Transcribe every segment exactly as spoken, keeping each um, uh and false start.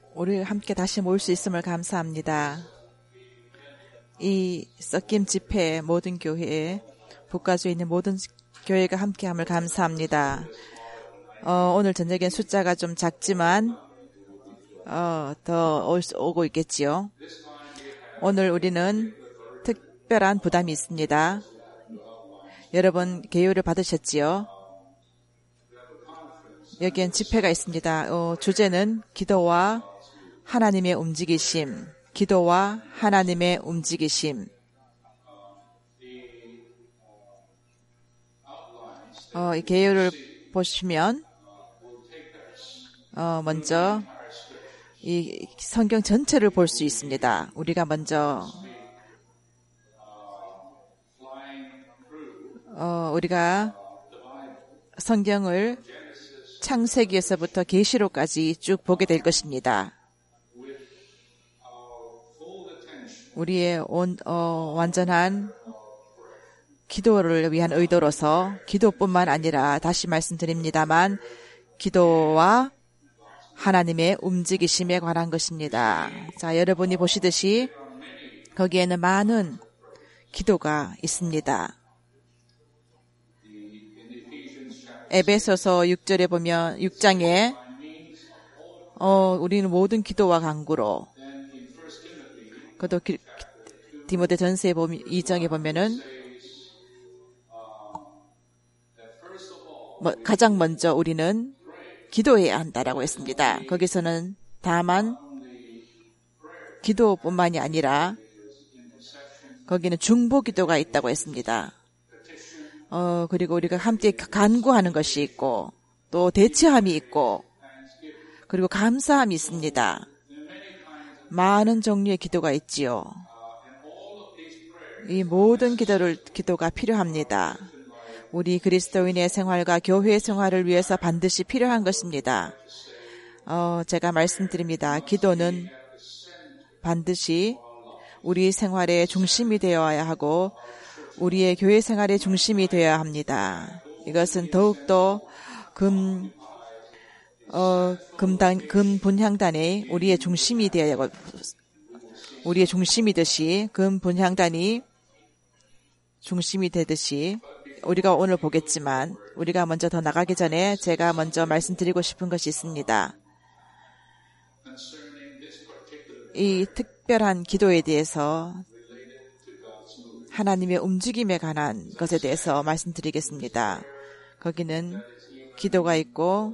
우리 함께 다시 모일 수 있음을 감사합니다. 이 섞임 집회 모든 교회에 북가주에 있는 모든 교회가 함께함을 감사합니다. 어, 오늘 저녁엔 숫자가 좀 작지만 어, 더 올 수, 오고 있겠지요. 오늘 우리는 특별한 부담이 있습니다. 여러분 개요를 받으셨지요? 여기엔 집회가 있습니다. 어, 주제는 기도와 하나님의 움직이심, 기도와 하나님의 움직이심. 어, 이 개요를 보시면 어, 먼저 이 성경 전체를 볼 수 있습니다. 우리가 먼저 어, 우리가 성경을 창세기에서부터 계시록까지 쭉 보게 될 것입니다. 우리의 온, 어, 완전한 기도를 위한 의도로서 기도뿐만 아니라 다시 말씀드립니다만 기도와 하나님의 움직이심에 관한 것입니다. 자, 여러분이 보시듯이 거기에는 많은 기도가 있습니다. 에베소서 육 절에 보면 육 장에 어, 우리는 모든 기도와 간구로 그것도 디모데 전서에 보면 이 장에 보면은 뭐 가장 먼저 우리는 기도해야 한다라고 했습니다. 거기서는 다만 기도뿐만이 아니라 거기는 중보 기도가 있다고 했습니다. 어, 그리고 우리가 함께 간구하는 것이 있고 또 대처함이 있고 그리고 감사함이 있습니다. 많은 종류의 기도가 있지요. 이 모든 기도를, 기도가 필요합니다. 우리 그리스도인의 생활과 교회 생활을 위해서 반드시 필요한 것입니다. 어, 제가 말씀드립니다. 기도는 반드시 우리 생활의 중심이 되어야 하고 우리의 교회 생활의 중심이 되어야 합니다. 이것은 더욱더 금, 어, 금단, 금 분향단의 우리의 중심이 되어야 하고, 우리의 중심이듯이, 금 분향단이 중심이 되듯이, 우리가 오늘 보겠지만, 우리가 먼저 더 나가기 전에 제가 먼저 말씀드리고 싶은 것이 있습니다. 이 특별한 기도에 대해서 하나님의 움직임에 관한 것에 대해서 말씀드리겠습니다. 거기는 기도가 있고,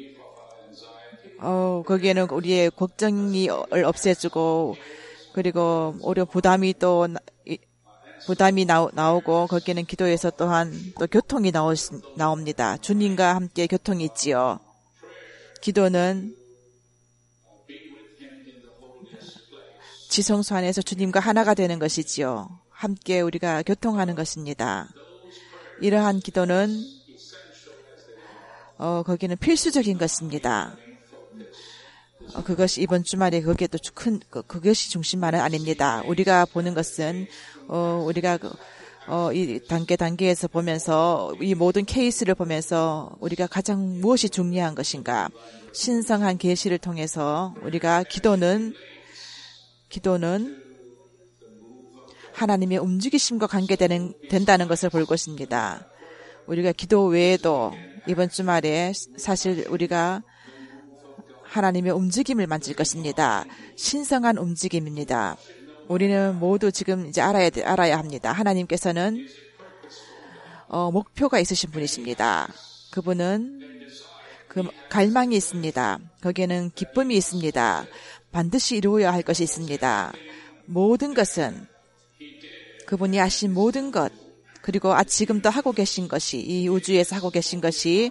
어, 거기에는 우리의 걱정을 없애주고, 그리고 오히려 부담이 또, 부담이 나오, 나오고, 거기에는 기도에서 또한 또 교통이 나오, 나옵니다. 주님과 함께 교통이 있지요. 기도는 지성소 안에서 주님과 하나가 되는 것이지요. 함께 우리가 교통하는 것입니다. 이러한 기도는 어, 거기는 필수적인 것입니다. 어, 그것이 이번 주말에 그게 또 큰 그것이 중심만은 아닙니다. 우리가 보는 것은 어, 우리가 어, 이 단계 단계에서 보면서 이 모든 케이스를 보면서 우리가 가장 무엇이 중요한 것인가? 신성한 계시를 통해서 우리가 기도는 기도는 하나님의 움직이심과 관계되는 된다는 것을 볼 것입니다. 우리가 기도 외에도 이번 주말에 사실 우리가 하나님의 움직임을 만질 것입니다. 신성한 움직임입니다. 우리는 모두 지금 이제 알아야 알아야 합니다. 하나님께서는 어, 목표가 있으신 분이십니다. 그분은 그 갈망이 있습니다. 거기에는 기쁨이 있습니다. 반드시 이루어야 할 것이 있습니다. 모든 것은 그분이 하신 모든 것, 그리고 아, 지금도 하고 계신 것이, 이 우주에서 하고 계신 것이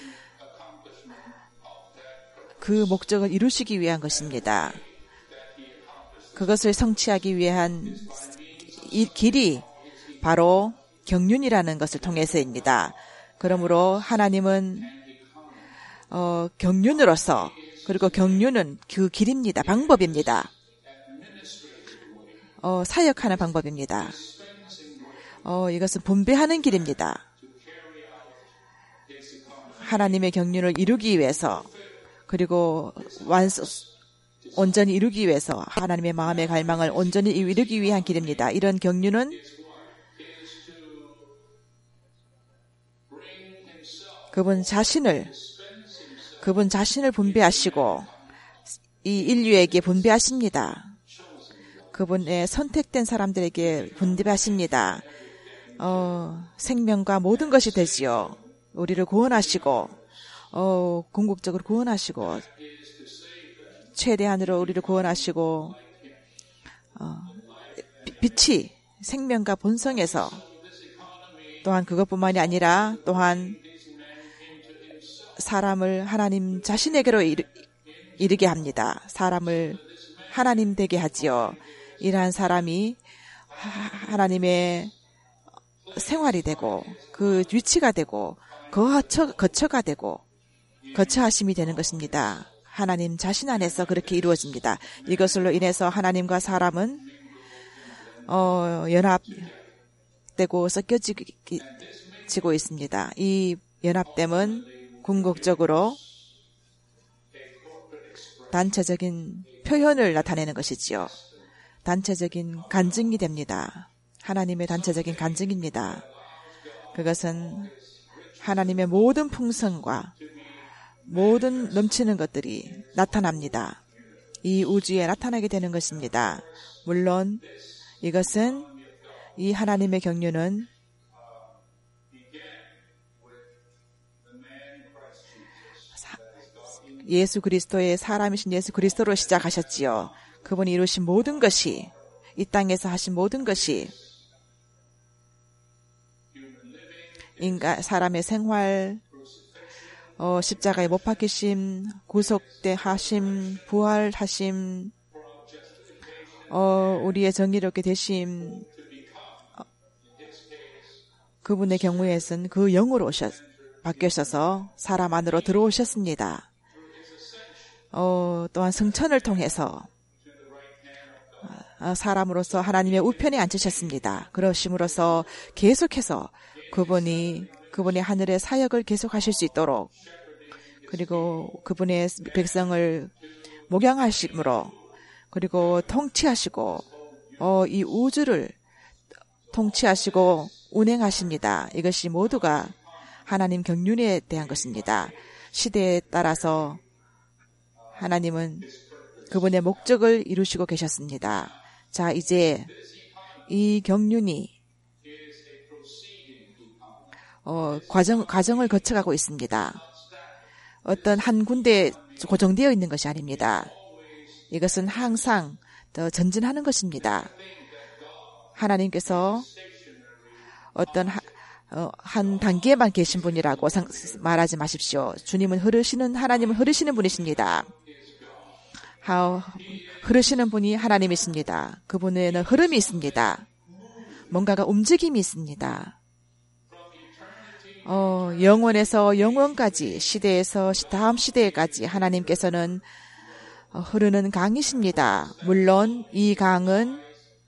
그 목적을 이루시기 위한 것입니다. 그것을 성취하기 위한 이 길이 바로 경륜이라는 것을 통해서입니다. 그러므로 하나님은 어, 경륜으로서, 그리고 경륜은 그 길입니다. 방법입니다. 어, 사역하는 방법입니다. 어, 이것은 분배하는 길입니다. 하나님의 경륜을 이루기 위해서, 그리고 완성, 온전히 이루기 위해서 하나님의 마음의 갈망을 온전히 이루기 위한 길입니다. 이런 경륜은 그분 자신을 그분 자신을 분배하시고 이 인류에게 분배하십니다. 그분의 선택된 사람들에게 분배하십니다. 어, 생명과 모든 것이 되지요. 우리를 구원하시고 어, 궁극적으로 구원하시고 최대한으로 우리를 구원하시고 어, 빛이 생명과 본성에서 또한 그것뿐만이 아니라 또한 사람을 하나님 자신에게로 이르, 이르게 합니다. 사람을 하나님 되게 하지요. 이러한 사람이 하나님의 생활이 되고 그 위치가 되고 거처, 거처가 되고 거처하심이 되는 것입니다. 하나님 자신 안에서 그렇게 이루어집니다. 이것으로 인해서 하나님과 사람은 어, 연합되고 섞여지고 있습니다. 이 연합됨은 궁극적으로 단체적인 표현을 나타내는 것이지요. 단체적인 간증이 됩니다. 하나님의 단체적인 간증입니다. 그것은 하나님의 모든 풍성과 모든 넘치는 것들이 나타납니다. 이 우주에 나타나게 되는 것입니다. 물론 이것은 이 하나님의 경륜은 예수 그리스도의 사람이신 예수 그리스도로 시작하셨지요. 그분이 이루신 모든 것이 이 땅에서 하신 모든 것이 인간 사람의 생활, 어, 십자가에 못 박히심, 구속대 하심, 부활하심, 어, 우리의 정의롭게 되심, 어, 그분의 경우에선 그 영으로 오셨, 바뀌셔서 사람 안으로 들어오셨습니다. 어, 또한 성천을 통해서 사람으로서 하나님의 우편에 앉으셨습니다. 그러심으로써 계속해서 그분이 그분의 하늘의 사역을 계속하실 수 있도록 그리고 그분의 백성을 목양하심으로 그리고 통치하시고 어, 이 우주를 통치하시고 운행하십니다. 이것이 모두가 하나님 경륜에 대한 것입니다. 시대에 따라서 하나님은 그분의 목적을 이루시고 계셨습니다. 자, 이제 이 경륜이 어, 과정, 과정을 거쳐가고 있습니다. 어떤 한 군데에 고정되어 있는 것이 아닙니다. 이것은 항상 더 전진하는 것입니다. 하나님께서 어떤 하, 어, 한 단계에만 계신 분이라고 상, 말하지 마십시오. 주님은 흐르시는, 하나님은 흐르시는 분이십니다. 하, 흐르시는 분이 하나님이십니다. 그분에는 흐름이 있습니다. 뭔가가 움직임이 있습니다. 어, 영원에서 영원까지, 시대에서 다음 시대까지 하나님께서는 흐르는 강이십니다. 물론 이 강은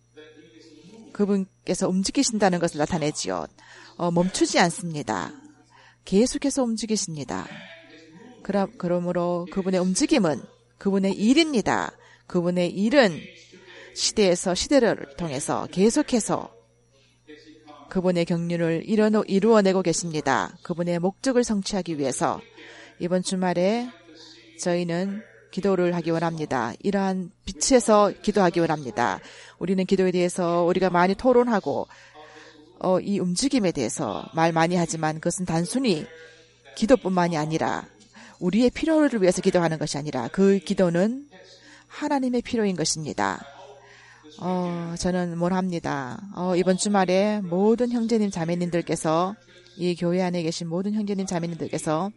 그분께서 움직이신다는 것을 나타내지요. 어, 멈추지 않습니다. 계속해서 움직이십니다. 그러, 그러므로 그분의 움직임은 그분의 일입니다. 그분의 일은 시대에서 시대를 통해서 계속해서 그분의 경륜을 이루어내고 계십니다. 그분의 목적을 성취하기 위해서 이번 주말에 저희는 기도를 하기 원합니다. 이러한 빛에서 기도하기 원합니다. 우리는 기도에 대해서 우리가 많이 토론하고 어, 이 움직임에 대해서 말 많이 하지만 그것은 단순히 기도뿐만이 아니라 우리의 필요를 위해서 기도하는 것이 아니라 그 기도는 하나님의 필요인 것입니다. 어, 저는 뭘 합니다. 어, 이번 주말에 모든 형제님 자매님들께서 이 교회 안에 계신 모든 형제님 자매님들께서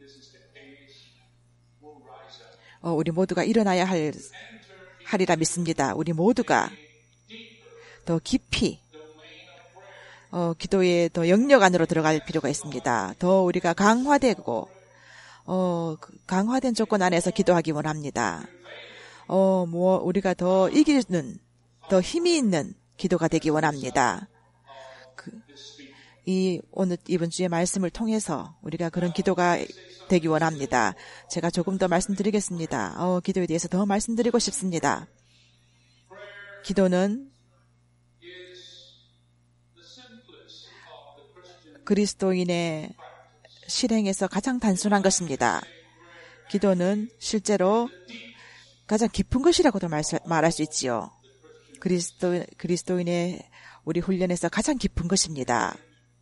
어, 우리 모두가 일어나야 할, 하리라 믿습니다. 우리 모두가 더 깊이 어, 기도의 더 영역 안으로 들어갈 필요가 있습니다. 더 우리가 강화되고 어, 강화된 조건 안에서 기도하기 원합니다. 어, 뭐 우리가 더 이기는 더 힘이 있는 기도가 되기 원합니다. 그, 이 오늘 이번 주의 말씀을 통해서 우리가 그런 기도가 되기 원합니다. 제가 조금 더 말씀드리겠습니다. 어, 기도에 대해서 더 말씀드리고 싶습니다. 기도는 그리스도인의 실행에서 가장 단순한 것입니다. 기도는 실제로 가장 깊은 것이라고도 말, 말할 수 있지요. 그리스도, 그리스도인의 우리 훈련에서 가장 깊은 것입니다.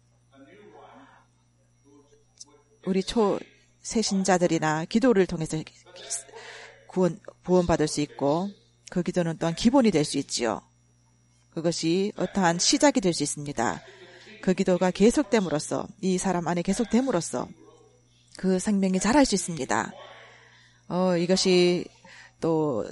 우리 초 새신자들이나 기도를 통해서 구원, 구원받을 수 있고 그 기도는 또한 기본이 될 수 있지요. 그것이 어떠한 시작이 될 수 있습니다. 그 기도가 계속됨으로써 이 사람 안에 계속됨으로써 그 생명이 자랄 수 있습니다. 어, 이것이 또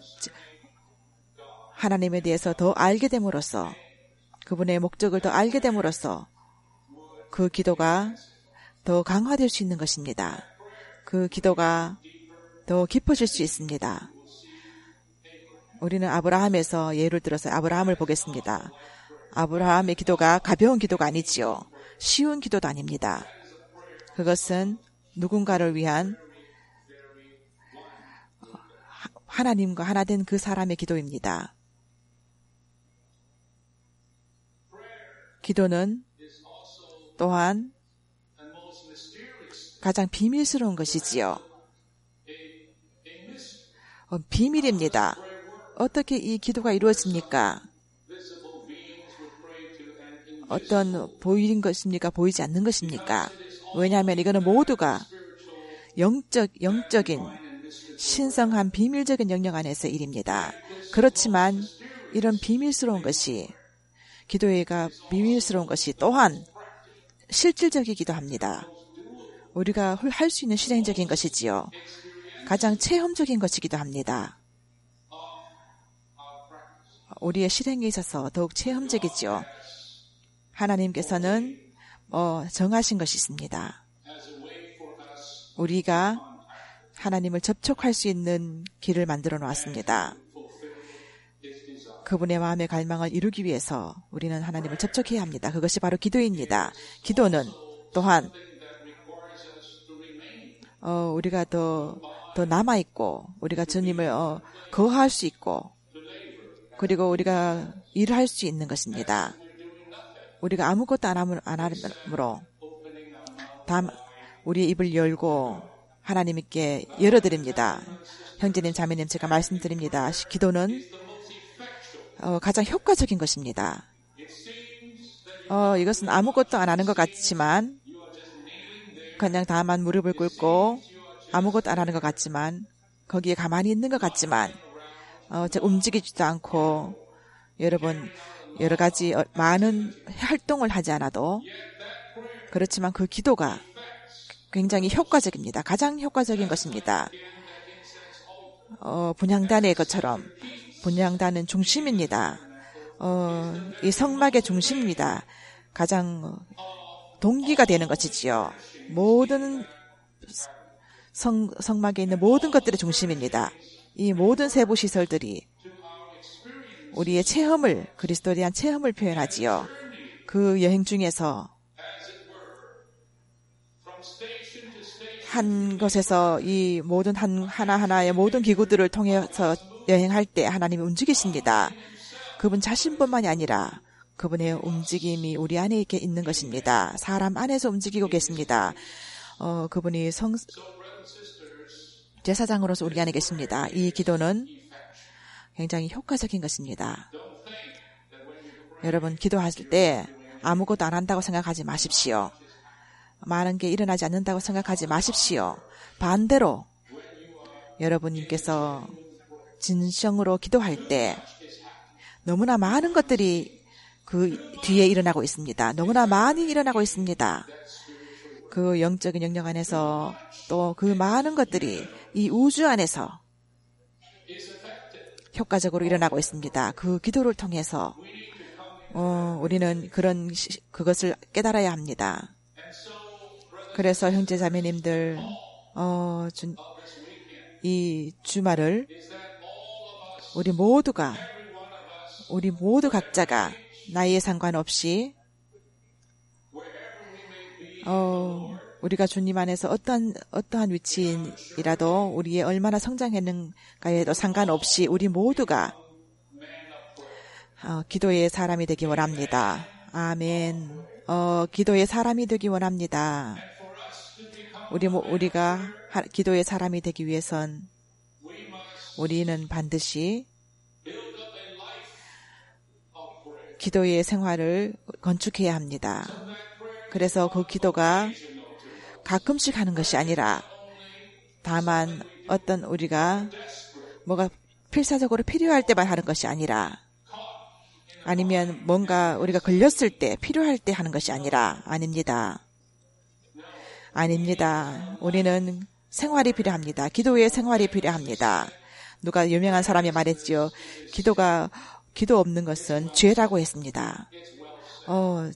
하나님에 대해서 더 알게 됨으로써 그분의 목적을 더 알게 됨으로써 그 기도가 더 강화될 수 있는 것입니다. 그 기도가 더 깊어질 수 있습니다. 우리는 아브라함에서 예를 들어서 아브라함을 보겠습니다. 아브라함의 기도가 가벼운 기도가 아니지요. 쉬운 기도도 아닙니다. 그것은 누군가를 위한 하나님과 하나 된 그 사람의 기도입니다. 기도는 또한 가장 비밀스러운 것이지요. 어, 비밀입니다. 어떻게 이 기도가 이루어집니까? 어떤 보이는 것입니까? 보이지 않는 것입니까? 왜냐하면 이거는 모두가 영적, 영적인 신성한 비밀적인 영역 안에서 일입니다. 그렇지만 이런 비밀스러운 것이 기도회가 비밀스러운 것이 또한 실질적이기도 합니다. 우리가 할 수 있는 실행적인 것이지요. 가장 체험적인 것이기도 합니다. 우리의 실행에 있어서 더욱 체험적이지요. 하나님께서는 어, 정하신 것이 있습니다. 우리가 하나님을 접촉할 수 있는 길을 만들어 놓았습니다. 그분의 마음의 갈망을 이루기 위해서 우리는 하나님을 접촉해야 합니다. 그것이 바로 기도입니다. 기도는 또한 어, 우리가 더, 더 남아있고 우리가 주님을 어, 거할 수 있고 그리고 우리가 일을 할 수 있는 것입니다. 우리가 아무것도 안 함으로 다만 우리의 입을 열고 하나님께 열어드립니다. 형제님, 자매님, 제가 말씀드립니다. 기도는 어, 가장 효과적인 것입니다. 어, 이것은 아무것도 안 하는 것 같지만 그냥 다만 무릎을 꿇고 아무것도 안 하는 것 같지만 거기에 가만히 있는 것 같지만 어, 움직이지도 않고 여러분 여러 가지 많은 활동을 하지 않아도 그렇지만 그 기도가 굉장히 효과적입니다. 가장 효과적인 것입니다. 어, 분향단의 것처럼 분향단은 중심입니다. 어, 이 성막의 중심입니다. 가장 동기가 되는 것이지요. 모든 성, 성막에 있는 모든 것들의 중심입니다. 이 모든 세부 시설들이 우리의 체험을, 그리스도에 대한 체험을 표현하지요. 그 여행 중에서 한 것에서 이 모든 한, 하나하나의 모든 기구들을 통해서 여행할 때 하나님이 움직이십니다. 그분 자신뿐만이 아니라 그분의 움직임이 우리 안에 있게 있는 것입니다. 사람 안에서 움직이고 계십니다. 어, 그분이 성, 제사장으로서 우리 안에 계십니다. 이 기도는 굉장히 효과적인 것입니다. 여러분, 기도하실 때 아무것도 안 한다고 생각하지 마십시오. 많은 게 일어나지 않는다고 생각하지 마십시오. 반대로 여러분께서 진정으로 기도할 때 너무나 많은 것들이 그 뒤에 일어나고 있습니다. 너무나 많이 일어나고 있습니다. 그 영적인 영역 안에서 또 그 많은 것들이 이 우주 안에서 효과적으로 일어나고 있습니다. 그 기도를 통해서 어, 우리는 그런 시, 그것을 깨달아야 합니다. 그래서 형제 자매님들 어, 주, 이 주말을 우리 모두가 우리 모두 각자가 나이에 상관없이 어, 우리가 주님 안에서 어떠한, 어떠한 위치이라도 우리의 얼마나 성장했는가에도 상관없이 우리 모두가 어, 기도의 사람이 되기 원합니다. 아멘. 어, 기도의 사람이 되기 원합니다. 우리, 우리가 하, 기도의 사람이 되기 위해선 우리는 반드시 기도의 생활을 건축해야 합니다. 그래서 그 기도가 가끔씩 하는 것이 아니라 다만 어떤 우리가 뭐가 필사적으로 필요할 때만 하는 것이 아니라 아니면 뭔가 우리가 걸렸을 때 필요할 때 하는 것이 아니라 아닙니다. 아닙니다. 우리는 생활이 필요합니다. 기도의 생활이 필요합니다. 누가 유명한 사람이 말했지요. 기도가 기도 없는 것은 죄라고 했습니다. 어,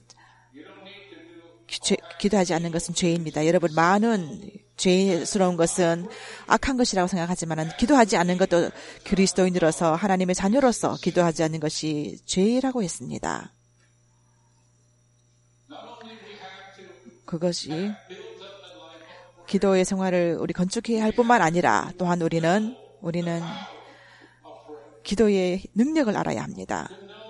죄, 기도하지 않는 것은 죄입니다. 여러분, 많은 죄스러운 것은 악한 것이라고 생각하지만 기도하지 않는 것도 그리스도인으로서 하나님의 자녀로서 기도하지 않는 것이 죄라고 했습니다. 그것이 기도의 생활을 우리 건축해야 할 뿐만 아니라 또한 우리는 우리는 기도의 능력을 알아야 합니다.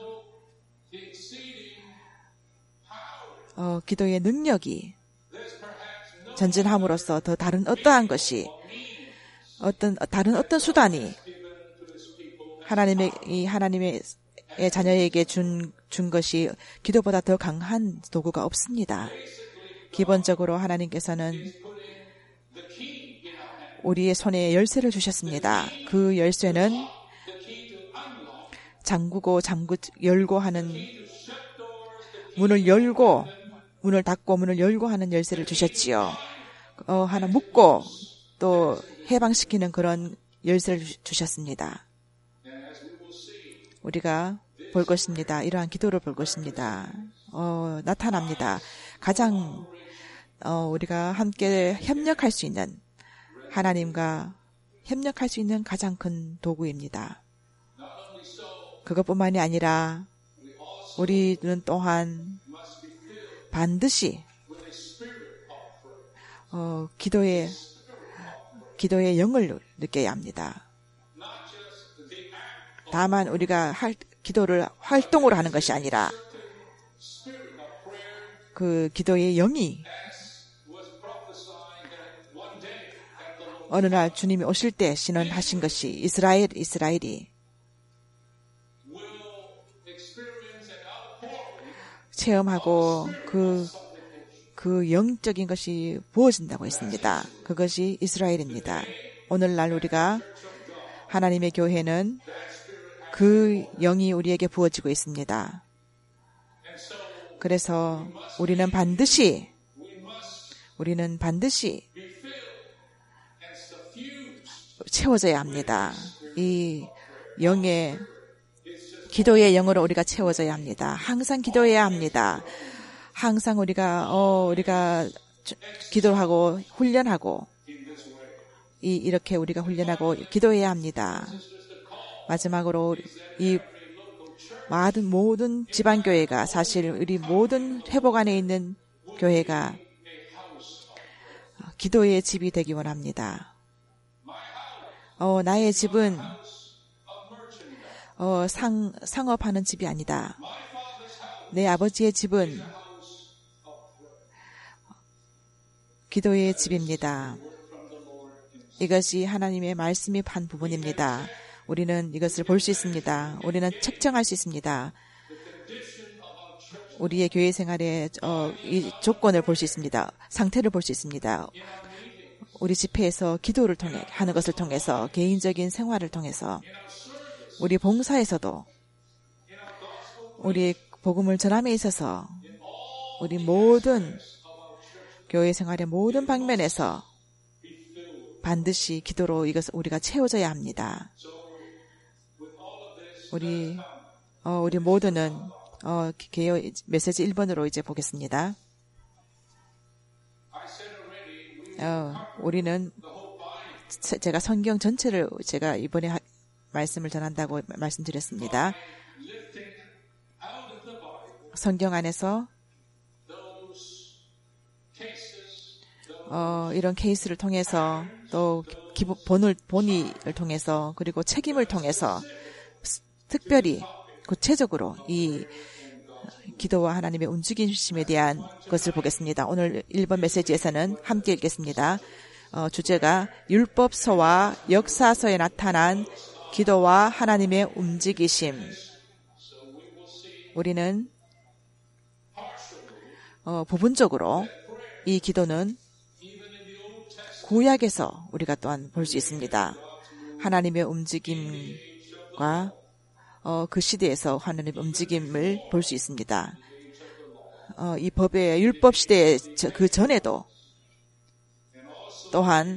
어, 기도의 능력이 전진함으로써 더 다른 어떠한 것이 어떤 다른 어떤 수단이 하나님의 이 하나님의 자녀에게 준, 준 것이 기도보다 더 강한 도구가 없습니다. 기본적으로 하나님께서는 우리의 손에 열쇠를 주셨습니다. 그 열쇠는 잠그고 잠그 열고 하는 문을 열고 문을 닫고 문을 열고 하는 열쇠를 주셨지요. 어, 하나 묶고 또 해방시키는 그런 열쇠를 주셨습니다. 우리가 볼 것입니다. 이러한 기도를 볼 것입니다. 어, 나타납니다. 가장 어, 우리가 함께 협력할 수 있는 하나님과 협력할 수 있는 가장 큰 도구입니다. 그것뿐만이 아니라 우리는 또한 반드시 어, 기도의 기도의 영을 느껴야 합니다. 다만 우리가 할, 기도를 활동으로 하는 것이 아니라 그 기도의 영이 어느 날 주님이 오실 때 신원하신 것이 이스라엘 이스라엘이 체험하고 그, 그 영적인 것이 부어진다고 했습니다. 그것이 이스라엘입니다. 오늘날 우리가 하나님의 교회는 그 영이 우리에게 부어지고 있습니다. 그래서 우리는 반드시 우리는 반드시 채워져야 합니다. 이 영의 기도의 영으로 우리가 채워져야 합니다. 항상 기도해야 합니다. 항상 우리가 어 우리가 기도하고 훈련하고 이 이렇게 우리가 훈련하고 기도해야 합니다. 마지막으로 이 모든 모든 지방 교회가 사실 우리 모든 회복 안에 있는 교회가 기도의 집이 되기 원합니다. 어 나의 집은 어, 상, 상업하는 집이 아니다. 내 아버지의 집은 기도의 집입니다. 이것이 하나님의 말씀이 한 부분입니다. 우리는 이것을 볼 수 있습니다. 우리는 책정할 수 있습니다. 우리의 교회 생활의 어, 이 조건을 볼 수 있습니다. 상태를 볼 수 있습니다. 우리 집회에서 기도를 통해 하는 것을 통해서 개인적인 생활을 통해서 우리 봉사에서도 우리 복음을 전함에 있어서 우리 모든 교회 생활의 모든 방면에서 반드시 기도로 이것을 우리가 채워져야 합니다. 우리 어, 우리 모두는 어, 개요 메시지 일 번으로 이제 보겠습니다. 어, 우리는 제가 성경 전체를 제가 이번에 하, 말씀을 전한다고 말씀드렸습니다. 성경 안에서 어, 이런 케이스를 통해서 또 기본 본을 본의를 통해서 그리고 책임을 통해서 특별히 구체적으로 이 기도와 하나님의 움직이심에 대한 것을 보겠습니다. 오늘 일 번 메시지에서는 함께 읽겠습니다. 어, 주제가 율법서와 역사서에 나타난 기도와 하나님의 움직이심. 우리는 어, 부분적으로 이 기도는 구약에서 우리가 또한 볼 수 있습니다. 하나님의 움직임과 어, 그 시대에서 하나님의 움직임을 볼 수 있습니다. 어, 이 법의 율법 시대 그 전에도 또한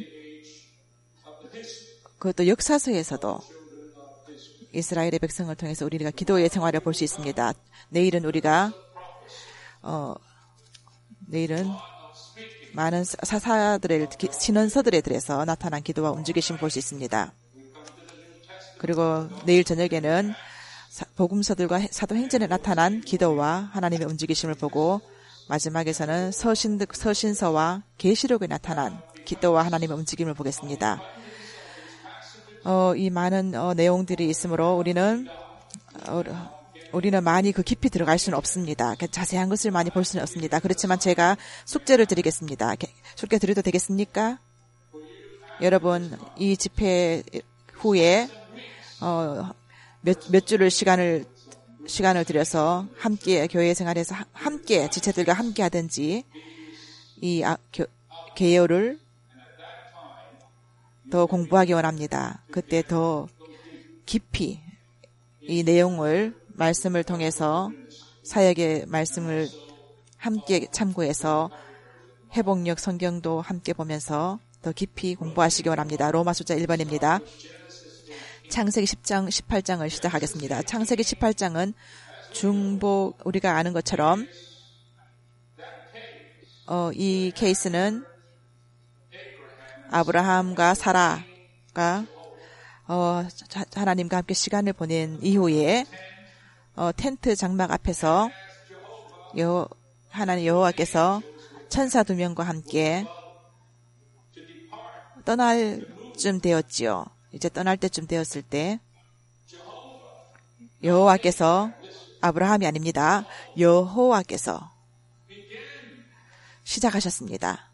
그것도 역사서에서도 이스라엘의 백성을 통해서 우리가 기도의 생활을 볼 수 있습니다. 내일은 우리가 어, 내일은 많은 사사들의 신원서들에 들어서 나타난 기도와 움직이심을 볼 수 있습니다. 그리고 내일 저녁에는 복음서들과 사도행전에 나타난 기도와 하나님의 움직이심을 보고 마지막에서는 서신, 서신서와 계시록에 나타난 기도와 하나님의 움직임을 보겠습니다. 어, 이 많은 어, 내용들이 있으므로 우리는 어, 우리는 많이 그 깊이 들어갈 수는 없습니다. 자세한 것을 많이 볼 수는 없습니다. 그렇지만 제가 숙제를 드리겠습니다. 숙제 드려도 되겠습니까? 여러분, 이 집회 후에 어, 몇, 몇 주를 시간을 시간을 들여서 함께 교회 생활에서 함께 지체들과 함께 하든지 이 아, 교, 개요를 더 공부하기 원합니다. 그때 더 깊이 이 내용을 말씀을 통해서 사역의 말씀을 함께 참고해서 회복력 성경도 함께 보면서 더 깊이 공부하시기 원합니다. 로마 숫자 일 번입니다. 창세기 십 장, 십팔 장을 시작하겠습니다. 창세기 십팔 장은 중복, 우리가 아는 것처럼 어, 이 케이스는 아브라함과 사라가 어, 하나님과 함께 시간을 보낸 이후에 어, 텐트 장막 앞에서 여, 하나님 여호와께서 천사 두 명과 함께 떠날 쯤 되었지요. 이제 떠날 때쯤 되었을 때 여호와께서 아브라함이 아닙니다. 여호와께서 시작하셨습니다.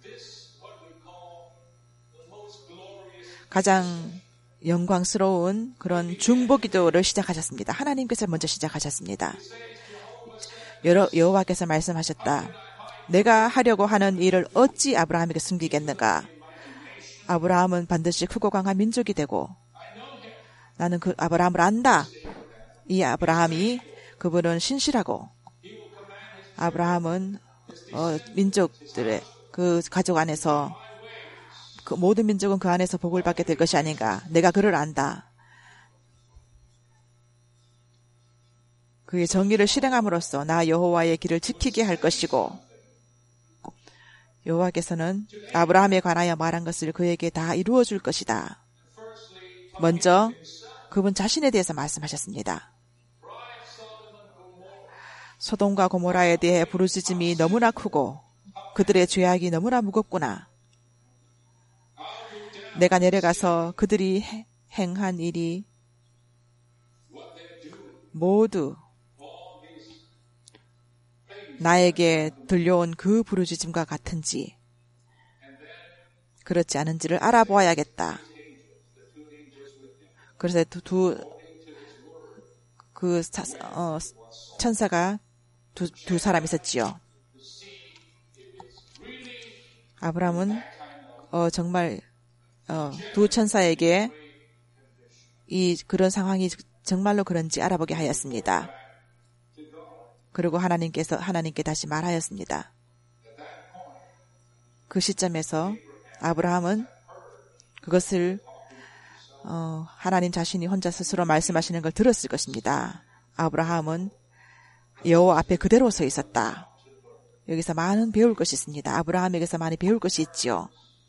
가장 영광스러운 그런 중보 기도를 시작하셨습니다. 하나님께서 먼저 시작하셨습니다. 여러, 여호와께서 말씀하셨다. 내가 하려고 하는 일을 어찌 아브라함에게 숨기겠는가? 아브라함은 반드시 크고 강한 민족이 되고 나는 그 아브라함을 안다. 이 아브라함이 그분은 신실하고 아브라함은 어, 민족들의 그 가족 안에서 그 모든 민족은 그 안에서 복을 받게 될 것이 아닌가. 내가 그를 안다. 그의 정의를 실행함으로써 나 여호와의 길을 지키게 할 것이고 여호와께서는 아브라함에 관하여 말한 것을 그에게 다 이루어 줄 것이다. 먼저 그분 자신에 대해서 말씀하셨습니다. 소돔과 고모라에 대해 부르짖음이 너무나 크고 그들의 죄악이 너무나 무겁구나. 내가 내려가서 그들이 행한 일이 모두 나에게 들려온 그 부르짖음과 같은지 그렇지 않은지를 알아보아야겠다. 그래서 두, 두 그 어, 천사가 두, 두 사람 있었지요. 아브라함은 어, 정말 어, 두 천사에게 이 그런 상황이 정말로 그런지 알아보게 하였습니다. 그리고 하나님께서 하나님께 다시 말하였습니다. 그 시점에서 아브라함은 그것을 어, 하나님 자신이 혼자 스스로 말씀하시는 걸 들었을 것입니다. 아브라함은 여호와 앞에 그대로 서 있었다. 여기서 많은 배울 것이 있습니다. 아브라함에게서 많이 배울 것이 있지요.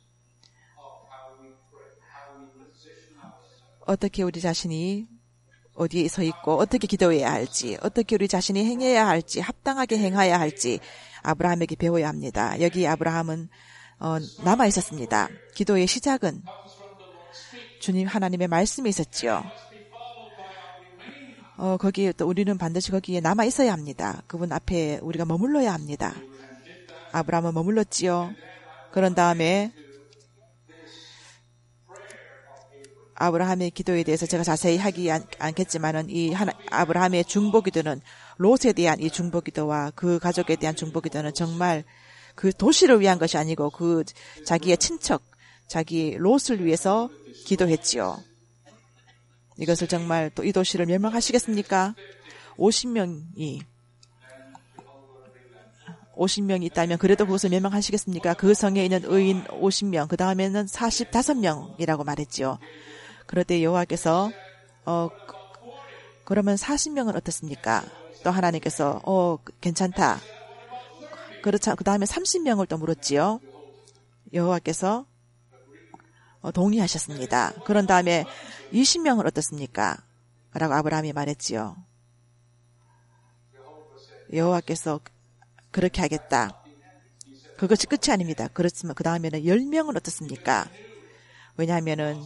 어떻게 우리 자신이 어디에 서 있고 어떻게 기도해야 할지, 어떻게 우리 자신이 행해야 할지, 합당하게 행해야 할지 아브라함에게 배워야 합니다. 여기 아브라함은 어, 남아 있었습니다. 기도의 시작은 주님 하나님의 말씀이 있었지요. 어, 거기에 또 우리는 반드시 거기에 남아 있어야 합니다. 그분 앞에 우리가 머물러야 합니다. 아브라함은 머물렀지요. 그런 다음에 아브라함의 기도에 대해서 제가 자세히 하기 않, 않겠지만은 이 하나, 아브라함의 중보기도는 롯에 대한 이 중보기도와 그 가족에 대한 중보기도는 정말 그 도시를 위한 것이 아니고 그 자기의 친척, 자기 롯을 위해서 기도했지요. 이것을 정말 또 이 도시를 멸망하시겠습니까? 오십 명이 오십 명이 있다면 그래도 그것을 멸망하시겠습니까? 그 성에 있는 의인 오십 명, 그 다음에는 사십오 명이라고 말했지요. 그럴 때 여호와께서 어 그러면 사십 명은 어떻습니까? 또 하나님께서 어 괜찮다. 그렇자 그 다음에 삼십 명을 또 물었지요. 여호와께서 어, 동의하셨습니다. 그런 다음에 이십 명은 어떻습니까? 라고 아브라함이 말했지요. 여호와께서 그렇게 하겠다. 그것이 끝이 아닙니다. 그렇지만 그 다음에는 열 명은 어떻습니까? 왜냐하면은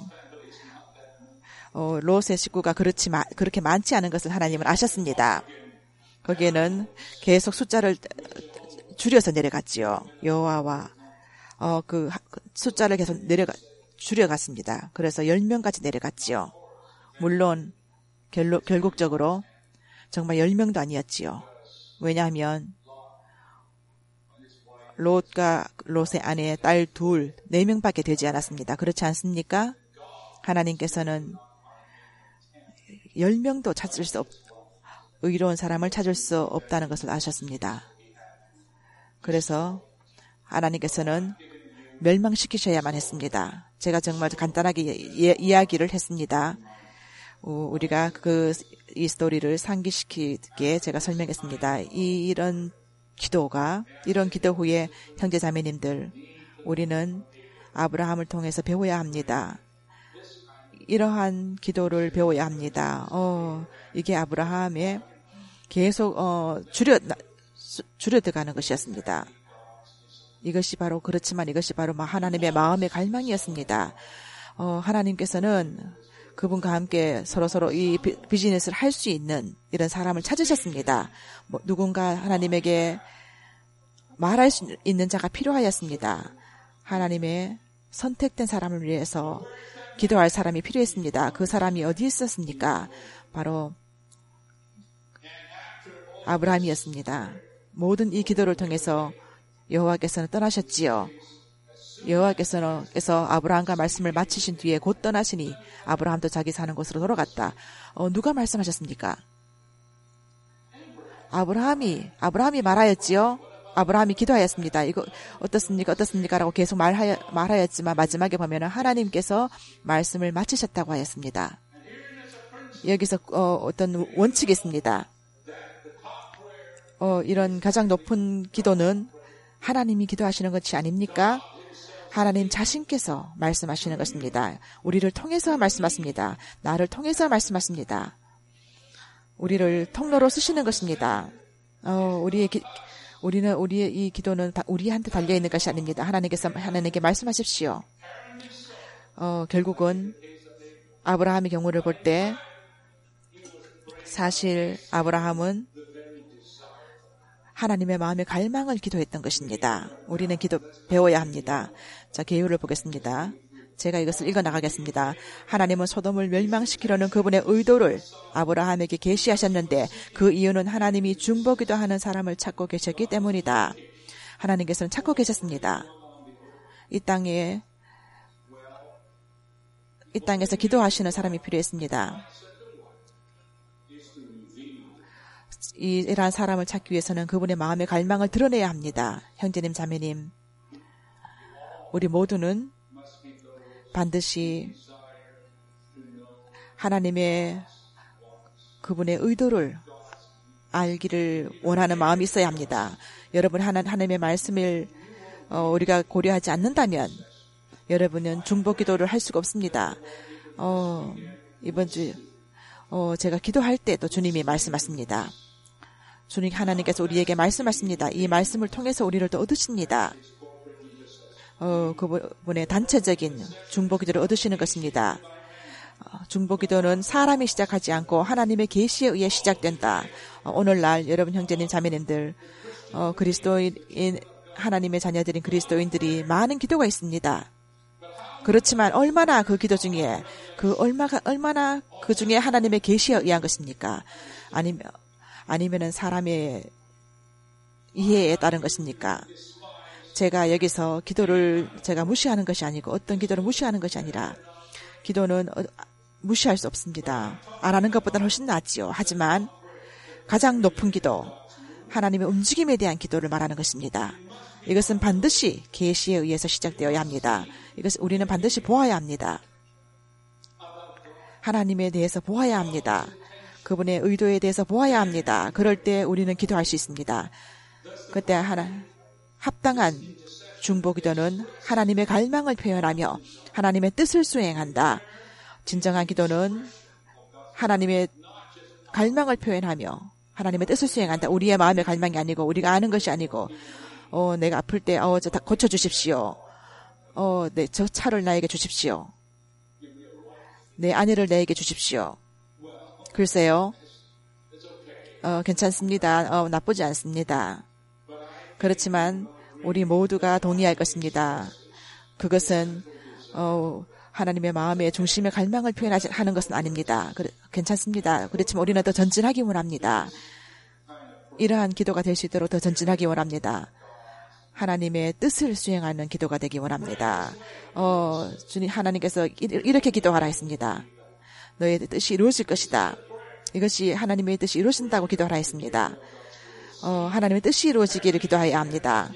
어, 롯의 식구가 그렇지 마, 그렇게 많지 않은 것을 하나님은 아셨습니다. 거기에는 계속 숫자를 줄여서 내려갔지요. 여호와와 어, 그 숫자를 계속 내려가 줄여갔습니다. 그래서 열 명까지 내려갔지요. 물론 결로, 결국적으로 정말 열 명도 아니었지요. 왜냐하면 롯과 롯의 아내, 딸 둘, 네 명밖에 되지 않았습니다. 그렇지 않습니까? 하나님께서는 열 명도 찾을 수 없, 의로운 사람을 찾을 수 없다는 것을 아셨습니다. 그래서 하나님께서는 멸망시키셔야만 했습니다. 제가 정말 간단하게 예, 이야기를 했습니다. 우리가 그 이 스토리를 상기시키게 제가 설명했습니다. 이, 이런 기도가 이런 기도 후에 형제 자매님들 우리는 아브라함을 통해서 배워야 합니다. 이러한 기도를 배워야 합니다. 어, 이게 아브라함의 계속 어, 줄여 줄여들어가는 것이었습니다. 이것이 바로 그렇지만 이것이 바로 하나님의 마음의 갈망이었습니다. 어, 하나님께서는 그분과 함께 서로서로 이 비즈니스를 할 수 있는 이런 사람을 찾으셨습니다. 뭐, 누군가 하나님에게 말할 수 있는 자가 필요하였습니다. 하나님의 선택된 사람을 위해서 기도할 사람이 필요했습니다. 그 사람이 어디 있었습니까? 바로 아브라함이었습니다. 모든 이 기도를 통해서 여호와께서는 떠나셨지요. 여호와께서는 아브라함과 말씀을 마치신 뒤에 곧 떠나시니 아브라함도 자기 사는 곳으로 돌아갔다. 어, 누가 말씀하셨습니까? 아브라함이 아브라함이 말하였지요. 아브라함이 기도하였습니다. 이거 어떻습니까? 어떻습니까? 라고 계속 말하여, 말하였지만 마지막에 보면 하나님께서 말씀을 마치셨다고 하였습니다. 여기서 어, 어떤 원칙이 있습니다. 어, 이런 가장 높은 기도는 하나님이 기도하시는 것이 아닙니까? 하나님 자신께서 말씀하시는 것입니다. 우리를 통해서 말씀하십니다. 나를 통해서 말씀하십니다. 우리를 통로로 쓰시는 것입니다. 어, 우리의 기, 우리는 우리의 이 기도는 우리한테 달려 있는 것이 아닙니다. 하나님께서 하나님께 말씀하십시오. 어, 결국은 아브라함의 경우를 볼 때 사실 아브라함은 하나님의 마음의 갈망을 기도했던 것입니다. 우리는 기도 배워야 합니다. 자, 계율을 보겠습니다. 제가 이것을 읽어나가겠습니다. 하나님은 소돔을 멸망시키려는 그분의 의도를 아브라함에게 계시하셨는데 그 이유는 하나님이 중보기도하는 사람을 찾고 계셨기 때문이다. 하나님께서는 찾고 계셨습니다. 이 땅에 이 땅에서 기도하시는 사람이 필요했습니다. 이러한 사람을 찾기 위해서는 그분의 마음의 갈망을 드러내야 합니다. 형제님, 자매님, 우리 모두는 반드시 하나님의 그분의 의도를 알기를 원하는 마음이 있어야 합니다. 여러분, 하나님의 말씀을 어, 우리가 고려하지 않는다면 여러분은 중보기도를 할 수가 없습니다. 어, 이번 주 어, 제가 기도할 때도 주님이 말씀하십니다. 주님 하나님께서 우리에게 말씀하십니다. 이 말씀을 통해서 우리를 또 얻으십니다. 어, 그분의 단체적인 중보기도를 얻으시는 것입니다. 어, 중보기도는 사람이 시작하지 않고 하나님의 계시에 의해 시작된다. 어, 오늘날 여러분 형제님 자매님들 어, 그리스도인 하나님의 자녀들인 그리스도인들이 많은 기도가 있습니다. 그렇지만 얼마나 그 기도 중에 그 얼마가 얼마나 그 중에 하나님의 계시에 의한 것입니까? 아니면 아니면은 사람의 이해에 따른 것입니까? 제가 여기서 기도를 제가 무시하는 것이 아니고 어떤 기도를 무시하는 것이 아니라 기도는 무시할 수 없습니다. 안 하는 것보다는 훨씬 낫지요. 하지만 가장 높은 기도, 하나님의 움직임에 대한 기도를 말하는 것입니다. 이것은 반드시 계시에 의해서 시작되어야 합니다. 이것을 우리는 반드시 보아야 합니다. 하나님에 대해서 보아야 합니다. 그분의 의도에 대해서 보아야 합니다. 그럴 때 우리는 기도할 수 있습니다. 그때 하나 합당한 중보기도는 하나님의 갈망을 표현하며 하나님의 뜻을 수행한다. 진정한 기도는 하나님의 갈망을 표현하며 하나님의 뜻을 수행한다. 우리의 마음의 갈망이 아니고 우리가 아는 것이 아니고 어, 내가 아플 때 어, 저 다 고쳐주십시오. 어, 네, 저 차를 나에게 주십시오. 내 아내를 나에게 주십시오. 글쎄요. 어, 괜찮습니다. 어, 나쁘지 않습니다. 그렇지만 우리 모두가 동의할 것입니다. 그것은 어, 하나님의 마음의 중심의 갈망을 표현하는 것은 아닙니다. 그, 괜찮습니다. 그렇지만 우리는 더 전진하기 원합니다. 이러한 기도가 될 수 있도록 더 전진하기 원합니다. 하나님의 뜻을 수행하는 기도가 되기 원합니다. 어, 주님 하나님께서 이렇게 기도하라 했습니다. 너의 뜻이 이루어질 것이다. 이것이 하나님의 뜻이 이루어진다고 기도하라 했습니다. 어, 하나님의 뜻이 이루어지기를 기도해야 합니다.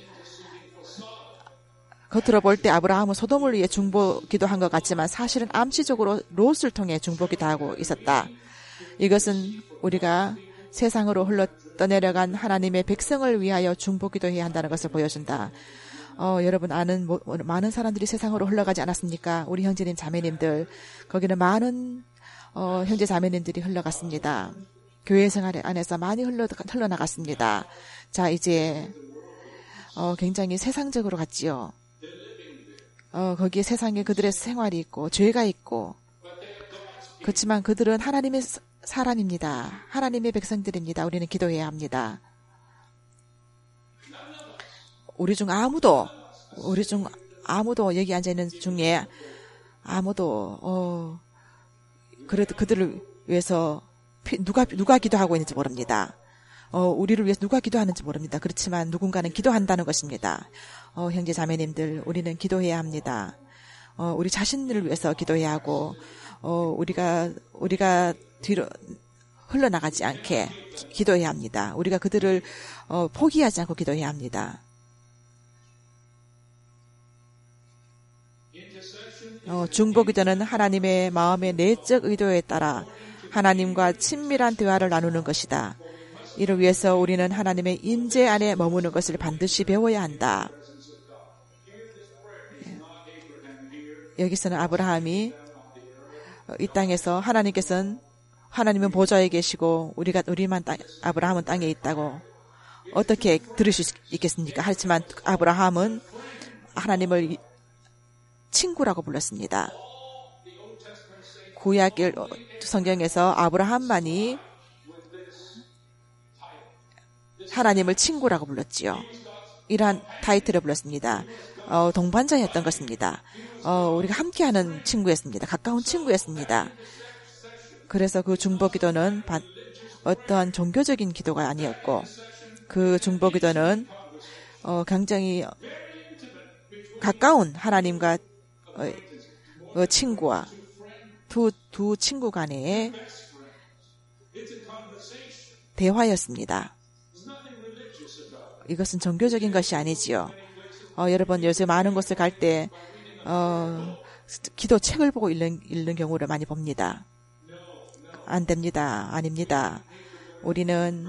겉으로 볼 때 아브라함은 소돔을 위해 중보 기도한 것 같지만 사실은 암시적으로 롯을 통해 중보 기도하고 있었다. 이것은 우리가 세상으로 흘러 떠내려간 하나님의 백성을 위하여 중보 기도해야 한다는 것을 보여준다. 어, 여러분 아는 뭐, 많은 사람들이 세상으로 흘러가지 않았습니까? 우리 형제님 자매님들 거기는 많은 어, 형제 자매님들이 흘러갔습니다. 교회 생활 안에서 많이 흘러, 흘러나갔습니다. 자 이제 어, 굉장히 세상적으로 갔지요. 어, 거기에 세상에 그들의 생활이 있고 죄가 있고 그렇지만 그들은 하나님의 사람입니다. 하나님의 백성들입니다. 우리는 기도해야 합니다. 우리 중 아무도 우리 중 아무도 여기 앉아있는 중에 아무도 어, 그래도 그들을 위해서 누가 누가 기도하고 있는지 모릅니다. 어, 우리를 위해서 누가 기도하는지 모릅니다. 그렇지만 누군가는 기도한다는 것입니다. 어, 형제 자매님들, 우리는 기도해야 합니다. 어, 우리 자신을 위해서 기도해야 하고, 어, 우리가, 우리가 뒤로 흘러나가지 않게 기, 기도해야 합니다. 우리가 그들을, 어, 포기하지 않고 기도해야 합니다. 어, 중보기도는 하나님의 마음의 내적 의도에 따라 하나님과 친밀한 대화를 나누는 것이다. 이를 위해서 우리는 하나님의 임재 안에 머무는 것을 반드시 배워야 한다. 여기서는 아브라함이 이 땅에서 하나님께서는 하나님은 보좌에 계시고 우리가 우리만 땅, 아브라함은 땅에 있다고 어떻게 들으실 수 있겠습니까? 하지만 아브라함은 하나님을 친구라고 불렀습니다. 구약 성경에서 아브라함만이 하나님을 친구라고 불렀지요. 이러한 타이틀을 불렀습니다. 어, 동반자였던 것입니다. 어, 우리가 함께하는 친구였습니다. 가까운 친구였습니다. 그래서 그 중보기도는 어떠한 종교적인 기도가 아니었고 그 중보기도는 어, 굉장히 가까운 하나님과 어, 어, 친구와 두, 두 친구 간의 대화였습니다. 이것은 종교적인 것이 아니지요. 어, 여러분 요새 많은 곳을 갈 때 어, 기도 책을 보고 읽는, 읽는 경우를 많이 봅니다. 안 됩니다. 아닙니다. 우리는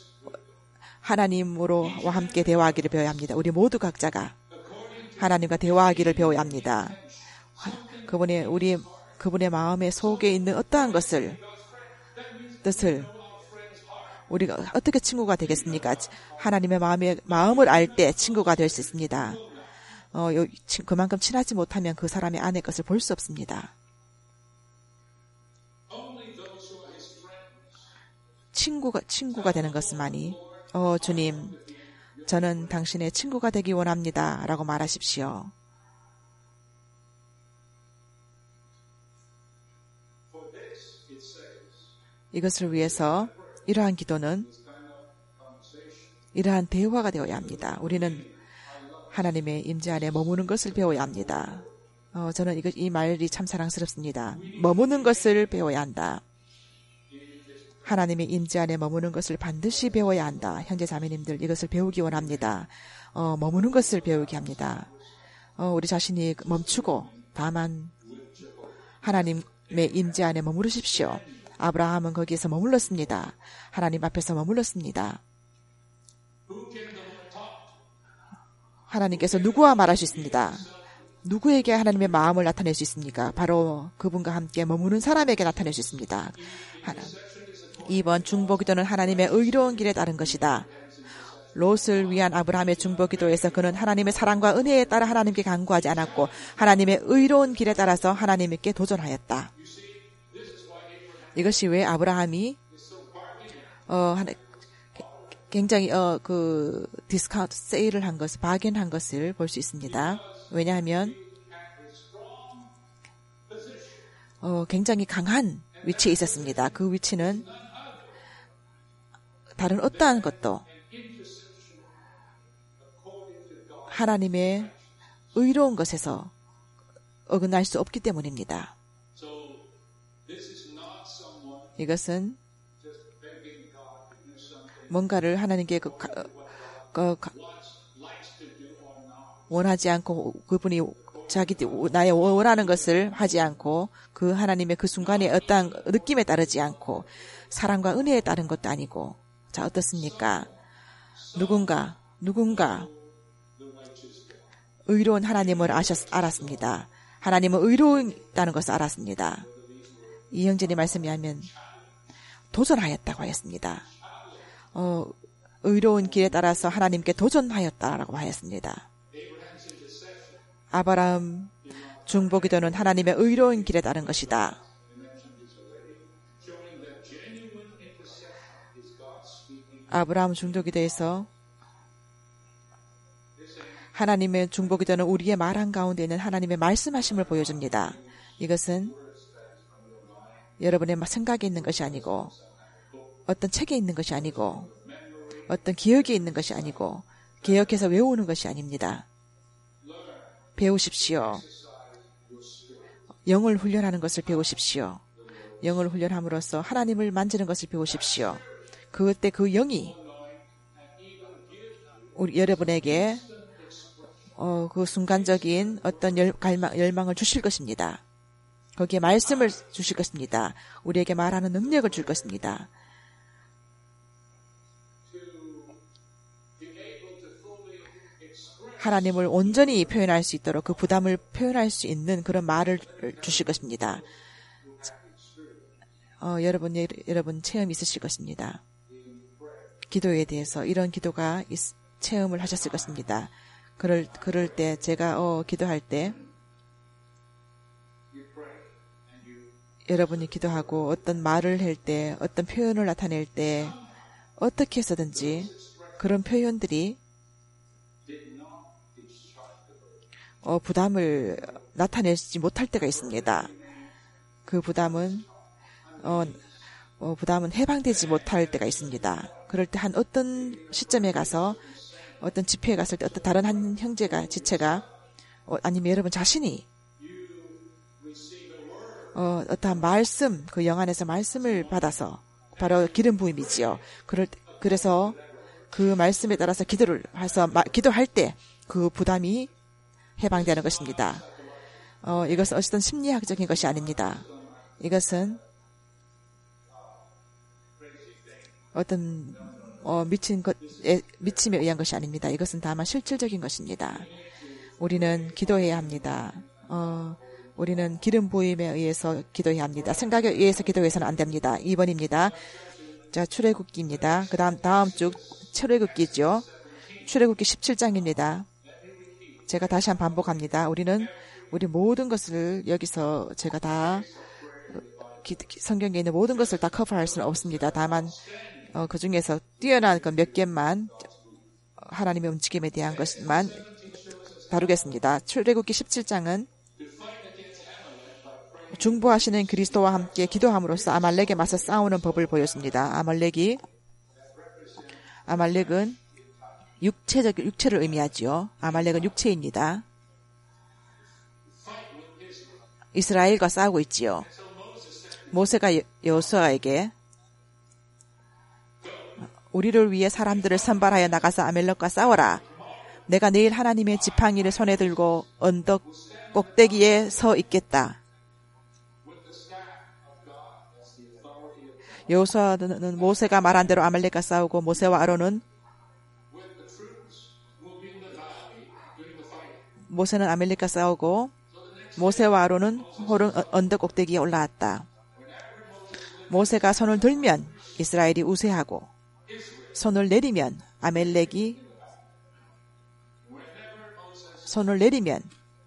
하나님으로와 함께 대화하기를 배워야 합니다. 우리 모두 각자가 하나님과 대화하기를 배워야 합니다. 그분의 우리 그분의 마음의 속에 있는 어떠한 것을 뜻을 우리가 어떻게 친구가 되겠습니까? 하나님의 마음의 마음을 알 때 친구가 될 수 있습니다. 어, 요, 그만큼 친하지 못하면 그 사람의 안의 것을 볼 수 없습니다. 친구가, 친구가 되는 것만이, 어, 주님, 저는 당신의 친구가 되기 원합니다. 라고 말하십시오. 이것을 위해서 이러한 기도는 이러한 대화가 되어야 합니다. 우리는 하나님의 임재 안에 머무는 것을 배워야 합니다. 어, 저는 이거, 이 말이 참 사랑스럽습니다. 머무는 것을 배워야 한다. 하나님의 임재 안에 머무는 것을 반드시 배워야 한다. 형제 자매님들 이것을 배우기 원합니다. 어, 머무는 것을 배우게 합니다. 어, 우리 자신이 멈추고 다만 하나님의 임재 안에 머무르십시오. 아브라함은 거기에서 머물렀습니다. 하나님 앞에서 머물렀습니다. 하나님께서 누구와 말할 수 있습니다. 누구에게 하나님의 마음을 나타낼 수 있습니까? 바로 그분과 함께 머무는 사람에게 나타낼 수 있습니다. 하나. 이 번 중보기도는 하나님의 의로운 길에 따른 것이다. 롯을 위한 아브라함의 중보기도에서 그는 하나님의 사랑과 은혜에 따라 하나님께 간구하지 않았고 하나님의 의로운 길에 따라서 하나님께 도전하였다. 이것이 왜 아브라함이 어, 하나, 굉장히 어, 그 디스카운트 세일을 한 것을 바겐한 것을 볼 수 있습니다. 왜냐하면 어, 굉장히 강한 위치에 있었습니다. 그 위치는 다른 어떠한 것도 하나님의 의로운 것에서 어긋날 수 없기 때문입니다. 이것은 뭔가를 하나님께 그, 그, 그, 원하지 않고 그분이 자기 나의 원하는 것을 하지 않고 그 하나님의 그 순간에 어떠한 느낌에 따르지 않고 사랑과 은혜에 따른 것도 아니고 자 어떻습니까? 누군가 누군가 의로운 하나님을 아셨, 알았습니다. 하나님은 의로운다는 것을 알았습니다. 이 형제님 말씀이 하면 도전하였다고 하였습니다. 어, 의로운 길에 따라서 하나님께 도전하였다라고 하였습니다. 아브라함 중보기도는 하나님의 의로운 길에 따른 것이다. 아브라함 중보기도에서 하나님의 중보기도는 우리의 말 한가운데 있는 하나님의 말씀하심을 보여줍니다. 이것은 여러분의 생각에 있는 것이 아니고 어떤 책에 있는 것이 아니고 어떤 기억에 있는 것이 아니고 기억해서 외우는 것이 아닙니다. 배우십시오. 영을 훈련하는 것을 배우십시오. 영을 훈련함으로써 하나님을 만지는 것을 배우십시오. 그때 그 영이 우리 여러분에게 어, 그 순간적인 어떤 열, 갈망, 열망을 주실 것입니다. 거기에 말씀을 주실 것입니다. 우리에게 말하는 능력을 줄 것입니다. 하나님을 온전히 표현할 수 있도록 그 부담을 표현할 수 있는 그런 말을 주실 것입니다. 어, 여러분, 여러분 체험이 있으실 것입니다. 기도에 대해서 이런 기도가 있, 체험을 하셨을 것입니다. 그럴, 그럴 때 제가 어, 기도할 때 여러분이 기도하고 어떤 말을 할 때 어떤 표현을 나타낼 때 어떻게 해서든지 그런 표현들이 어, 부담을 나타내지 못할 때가 있습니다. 그 부담은 어, 어, 부담은 해방되지 못할 때가 있습니다. 그럴 때 한 어떤 시점에 가서 어떤 집회에 갔을 때 어떤 다른 한 형제가 지체가 어, 아니면 여러분 자신이 어, 어떠한 말씀 그 영 안에서 말씀을 받아서 바로 기름 부음이지요. 그럴 때, 그래서 그 말씀에 따라서 기도를 해서 마, 기도할 때 그 부담이 해방되는 것입니다. 어, 이것은 어떤 심리학적인 것이 아닙니다. 이것은 어떤 어, 미친 것에 미침에 의한 것이 아닙니다. 이것은 다만 실질적인 것입니다. 우리는 기도해야 합니다. 어, 우리는 기름 부음에 의해서 기도해야 합니다. 생각에 의해서 기도해서는 안 됩니다. 이 번입니다. 자, 출애굽기입니다. 그 다음 다음 주 출애굽기죠. 출애굽기 십칠 장입니다. 제가 다시 한번 반복합니다. 우리는 우리 모든 것을 여기서 제가 다 기, 성경에 있는 모든 것을 다 커버할 수는 없습니다. 다만 어, 그 중에서 뛰어난 그 몇 개만 하나님의 움직임에 대한 것만 다루겠습니다. 출애굽기 십칠 장은 중보하시는 그리스도와 함께 기도함으로써 아말렉에 맞서 싸우는 법을 보여줍니다. 아말렉이 아말렉은 육체적 육체를 의미하지요. 아말렉은 육체입니다. 이스라엘과 싸우고 있지요. 모세가 여호수아에게 우리를 위해 사람들을 선발하여 나가서 아말렉과 싸워라. 내가 내일 하나님의 지팡이를 손에 들고 언덕 꼭대기에 서 있겠다. 여호수아는 모세가 말한 대로 아말렉과 싸우고 모세와 아론은 모세는 아말렉과 싸우고 모세와 아론은 호른 언덕 꼭대기에 올라왔다. 모세가 손을 들면 이스라엘이 우세하고 손을 내리면 아말렉이 손을 내리면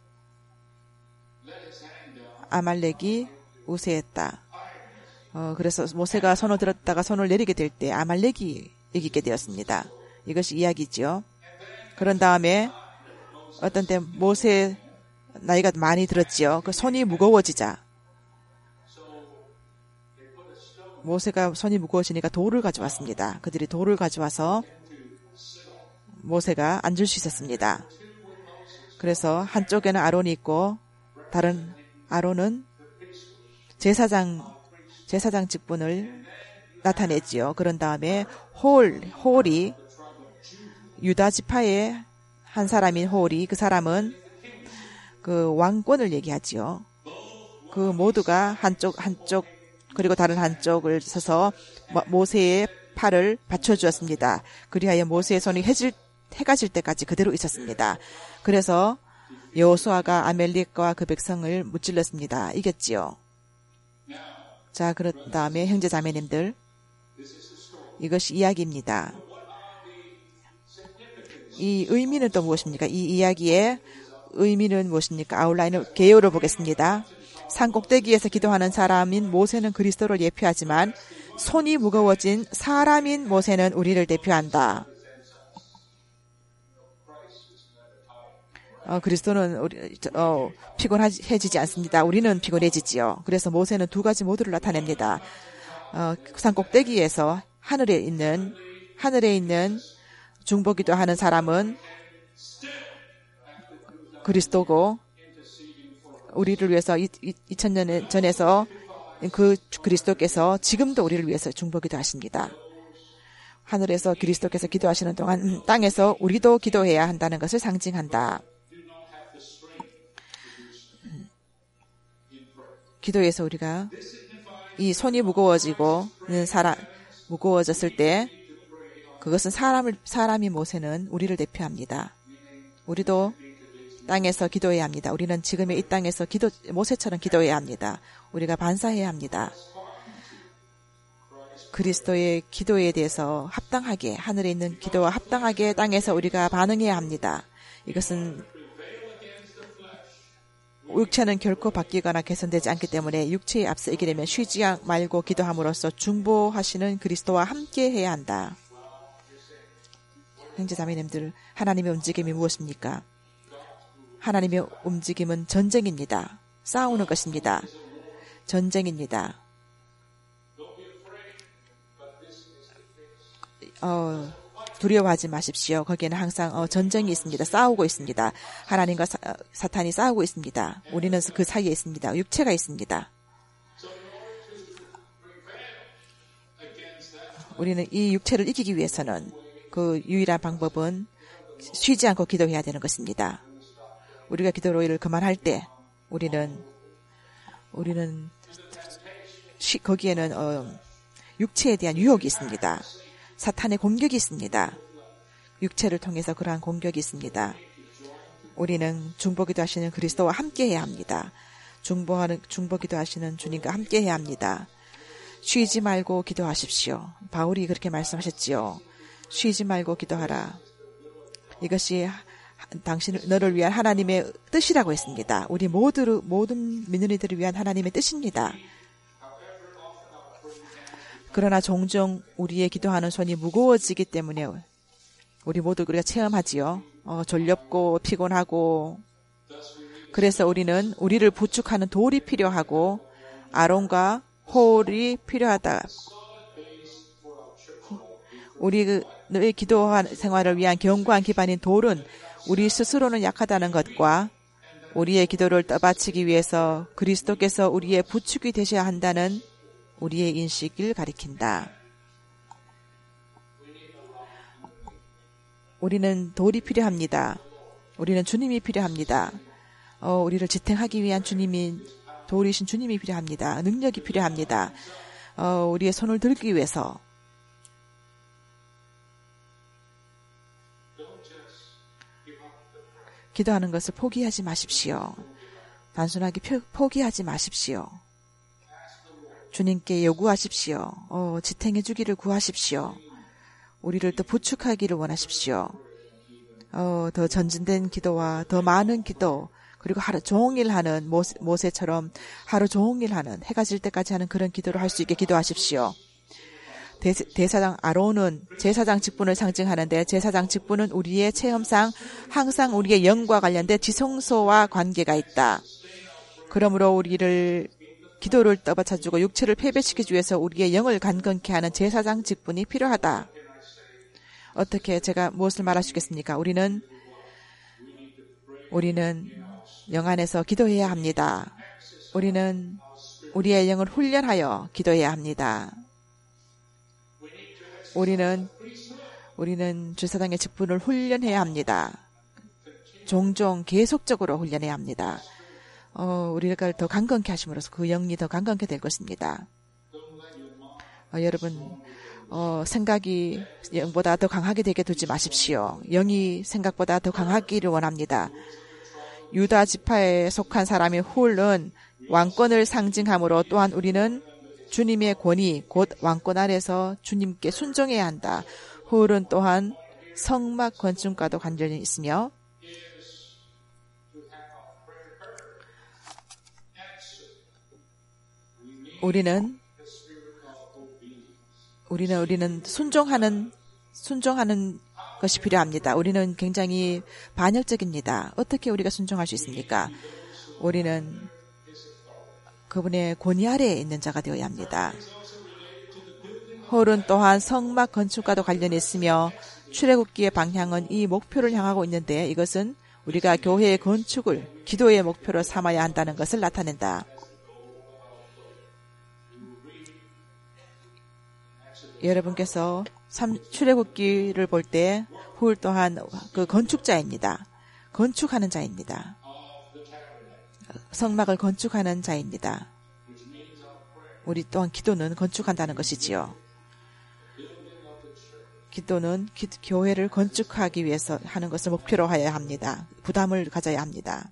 아말렉이 우세했다. 어, 그래서 모세가 손을 들었다가 손을 내리게 될 때 아말렉이 이기게 되었습니다. 이것이 이야기죠. 그런 다음에 어떤 때 모세 나이가 많이 들었지요. 그 손이 무거워지자 모세가 손이 무거워지니까 돌을 가져왔습니다. 그들이 돌을 가져와서 모세가 앉을 수 있었습니다. 그래서 한쪽에는 아론이 있고 다른 아론은 제사장 제사장 직분을 나타내지요. 그런 다음에 홀 홀이 유다 지파의 한 사람인 홀이 그 사람은 그 왕권을 얘기하지요. 그 모두가 한쪽 한쪽 그리고 다른 한쪽을 서서 모세의 팔을 받쳐주었습니다. 그리하여 모세의 손이 해질, 해가 질 때까지 그대로 있었습니다. 그래서 여호수아가 아말렉과 그 백성을 무찔렀습니다. 이겼지요. 자, 그런 다음에 형제 자매님들, 이것이 이야기입니다. 이 의미는 또 무엇입니까? 이 이야기의 의미는 무엇입니까? 아웃라인을 개요를 보겠습니다. 산 꼭대기에서 기도하는 사람인 모세는 그리스도를 예표하지만 손이 무거워진 사람인 모세는 우리를 대표한다. 어, 그리스도는 우리, 어, 피곤해지지 않습니다. 우리는 피곤해지지요. 그래서 모세는 두 가지 모두를 나타냅니다. 어, 산 꼭대기에서 하늘에 있는 하늘에 있는 중보기도 하는 사람은 그리스도고 우리를 위해서 이천 년 전에서 그 그리스도께서 지금도 우리를 위해서 중보기도 하십니다. 하늘에서 그리스도께서 기도하시는 동안 땅에서 우리도 기도해야 한다는 것을 상징한다. 기도에서 우리가 이 손이 무거워지고 사람 무거워졌을 때 그것은 사람을 사람이 모세는 우리를 대표합니다. 우리도 땅에서 기도해야 합니다. 우리는 지금의 이 땅에서 기도 모세처럼 기도해야 합니다. 우리가 반사해야 합니다. 그리스도의 기도에 대해서 합당하게 하늘에 있는 기도와 합당하게 땅에서 우리가 반응해야 합니다. 이것은 육체는 결코 바뀌거나 개선되지 않기 때문에 육체에 앞서 이기려면 쉬지 말고 기도함으로써 중보하시는 그리스도와 함께 해야 한다. 형제 자매님들, 하나님의 움직임이 무엇입니까? 하나님의 움직임은 전쟁입니다. 싸우는 것입니다. 전쟁입니다. 어, 두려워하지 마십시오. 거기에는 항상 어, 전쟁이 있습니다. 싸우고 있습니다. 하나님과 사, 사탄이 싸우고 있습니다. 우리는 그 사이에 있습니다. 육체가 있습니다. 우리는 이 육체를 이기기 위해서는 그 유일한 방법은 쉬지 않고 기도해야 되는 것입니다. 우리가 기도를 그만할 때 우리는 우리는 쉬, 거기에는 어, 육체에 대한 유혹이 있습니다. 사탄의 공격이 있습니다. 육체를 통해서 그러한 공격이 있습니다. 우리는 중보기도 하시는 그리스도와 함께해야 합니다. 중보하는 중보기도 하시는 주님과 함께해야 합니다. 쉬지 말고 기도하십시오. 바울이 그렇게 말씀하셨지요. 쉬지 말고 기도하라. 이것이 당신 너를 위한 하나님의 뜻이라고 했습니다. 우리 모두 모든 민우리들을 위한 하나님의 뜻입니다. 그러나 종종 우리의 기도하는 손이 무거워지기 때문에 우리 모두 우리가 체험하지요. 어, 졸렵고 피곤하고 그래서 우리는 우리를 부축하는 돌이 필요하고 아론과 홀이 필요하다. 우리의 기도 생활을 위한 견고한 기반인 돌은 우리 스스로는 약하다는 것과 우리의 기도를 떠받치기 위해서 그리스도께서 우리의 부축이 되셔야 한다는 우리의 인식을 가리킨다. 우리는 돌이 필요합니다. 우리는 주님이 필요합니다. 어, 우리를 지탱하기 위한 주님이 돌이신 주님이 필요합니다. 능력이 필요합니다. 어, 우리의 손을 들기 위해서 기도하는 것을 포기하지 마십시오. 단순하게 표, 포기하지 마십시오. 주님께 요구하십시오. 어, 지탱해 주기를 구하십시오. 우리를 더 부축하기를 원하십시오. 어, 더 전진된 기도와 더 많은 기도 그리고 하루 종일 하는 모세, 모세처럼 하루 종일 하는 해가 질 때까지 하는 그런 기도를 할 수 있게 기도하십시오. 대, 대사장 아론은 제사장 직분을 상징하는데 제사장 직분은 우리의 체험상 항상 우리의 영과 관련된 지성소와 관계가 있다. 그러므로 우리를 기도를 떠받쳐주고 육체를 패배시키기 위해서 우리의 영을 간건케 하는 제사장 직분이 필요하다. 어떻게 제가 무엇을 말하시겠습니까? 우리는 우리는 영 안에서 기도해야 합니다. 우리는 우리의 영을 훈련하여 기도해야 합니다. 우리는 우리는 제사장의 직분을 훈련해야 합니다. 종종 계속적으로 훈련해야 합니다. 어, 우리가 더 강건케 하심으로써 그 영이 더 강건케 될 것입니다. 어, 여러분 어, 생각이 영보다 더 강하게 되게 두지 마십시오. 영이 생각보다 더 강하기를 원합니다. 유다 지파에 속한 사람의 훌은 왕권을 상징하므로 또한 우리는 주님의 권위, 곧 왕권 아래서 주님께 순종해야 한다. 훌은 또한 성막 건축과도 관련이 있으며 우리는 우리는 우리는 순종하는 순종하는 것이 필요합니다. 우리는 굉장히 반역적입니다. 어떻게 우리가 순종할 수 있습니까? 우리는 그분의 권위 아래에 있는 자가 되어야 합니다. 홀은 또한 성막 건축과도 관련이 있으며 출애굽기의 방향은 이 목표를 향하고 있는데 이것은 우리가 교회의 건축을 기도의 목표로 삼아야 한다는 것을 나타낸다. 여러분께서 출애굽기를 볼 때 훌 또한 그 건축자입니다. 건축하는 자입니다. 성막을 건축하는 자입니다. 우리 또한 기도는 건축한다는 것이지요. 기도는 기, 교회를 건축하기 위해서 하는 것을 목표로 하여야 합니다. 부담을 가져야 합니다.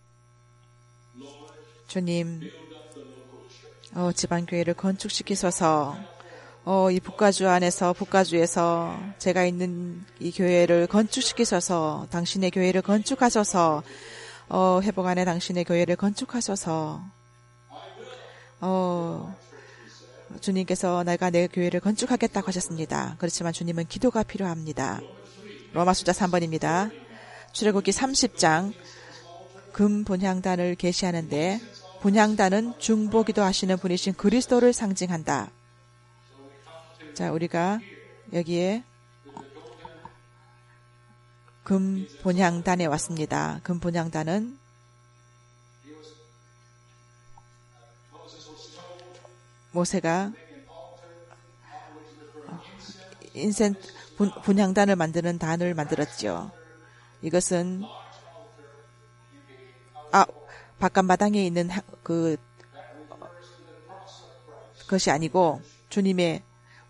주님, 어, 지방교회를 건축시키소서. 어, 이 북가주 안에서 북가주에서 제가 있는 이 교회를 건축시키소서. 당신의 교회를 건축하소서. 어, 회복 안에 당신의 교회를 건축하소서. 어, 주님께서 내가 내 교회를 건축하겠다고 하셨습니다. 그렇지만 주님은 기도가 필요합니다. 로마書삼 번입니다. 출애굽기 삼십 장 금 분향단을 계시하는데 분향단은 중보기도 하시는 분이신 그리스도를 상징한다. 자, 우리가 여기에 금 분향단에 왔습니다. 금 분향단은 모세가 인센 분, 분향단을 만드는 단을 만들었죠. 이것은 아 바깥마당에 있는 그 것이 아니고 주님의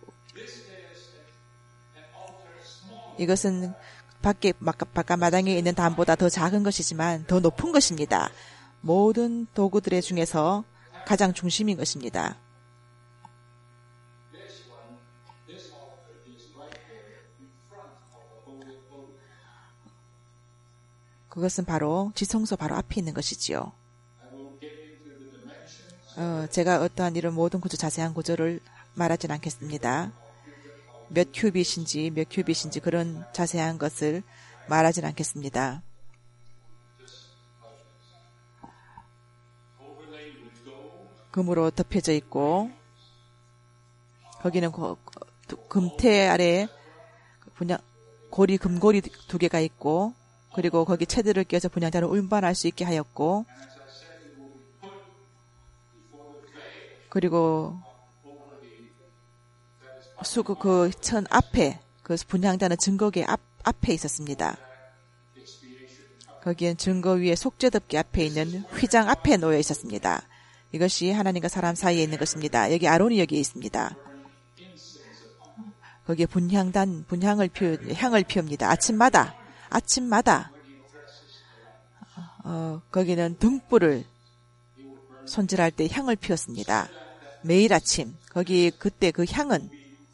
이것은 밖에 바깥마당에 있는 단보다 더 작은 것이지만 더 높은 것입니다. 모든 도구들의 중에서 가장 중심인 것입니다. 그것은 바로 지성소 바로 앞에 있는 것이지요. 어, 제가 어떠한 이런 모든 구조, 자세한 구조를 말하진 않겠습니다. 몇 큐빗인지 몇 큐빗인지 그런 자세한 것을 말하진 않겠습니다. 금으로 덮여져 있고 거기는 금태 아래 분양 고리 금고리 두 개가 있고 그리고 거기 채들을 끼워서 분양자를 운반할 수 있게 하였고 그리고 수그 그 천 앞에 그 분향단은 증거계 앞 앞에 있었습니다. 거기엔 증거 위에 속죄덮개 앞에 있는 휘장 앞에 놓여 있었습니다. 이것이 하나님과 사람 사이에 있는 것입니다. 여기 아론이 여기에 있습니다. 거기에 분향단 분향을 피우 향을 피웁니다. 아침마다 아침마다 어, 거기는 등불을 손질할 때 향을 피웠습니다. 매일 아침 거기 그때 그 향은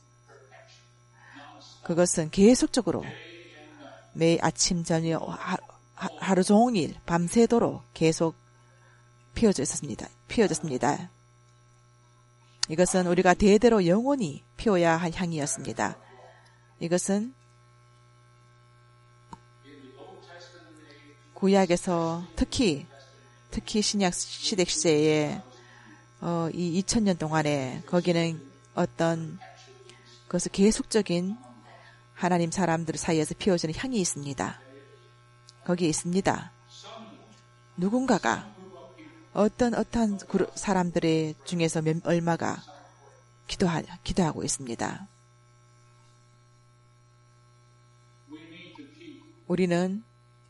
그것은 계속적으로 매일 아침 저녁 하, 하루 종일 밤새도록 계속 피어져 있었습니다. 피어졌습니다. 이것은 우리가 대대로 영원히 피워야 할 향이었습니다. 이것은 구약에서 특히 특히 신약 시대 시대에 어, 이 이천 년 동안에 거기는 어떤 그것을 계속적인 하나님 사람들 사이에서 피워지는 향이 있습니다. 거기에 있습니다. 누군가가 어떤 어떤 사람들의 중에서 몇, 얼마가 기도하, 기도하고 있습니다. 우리는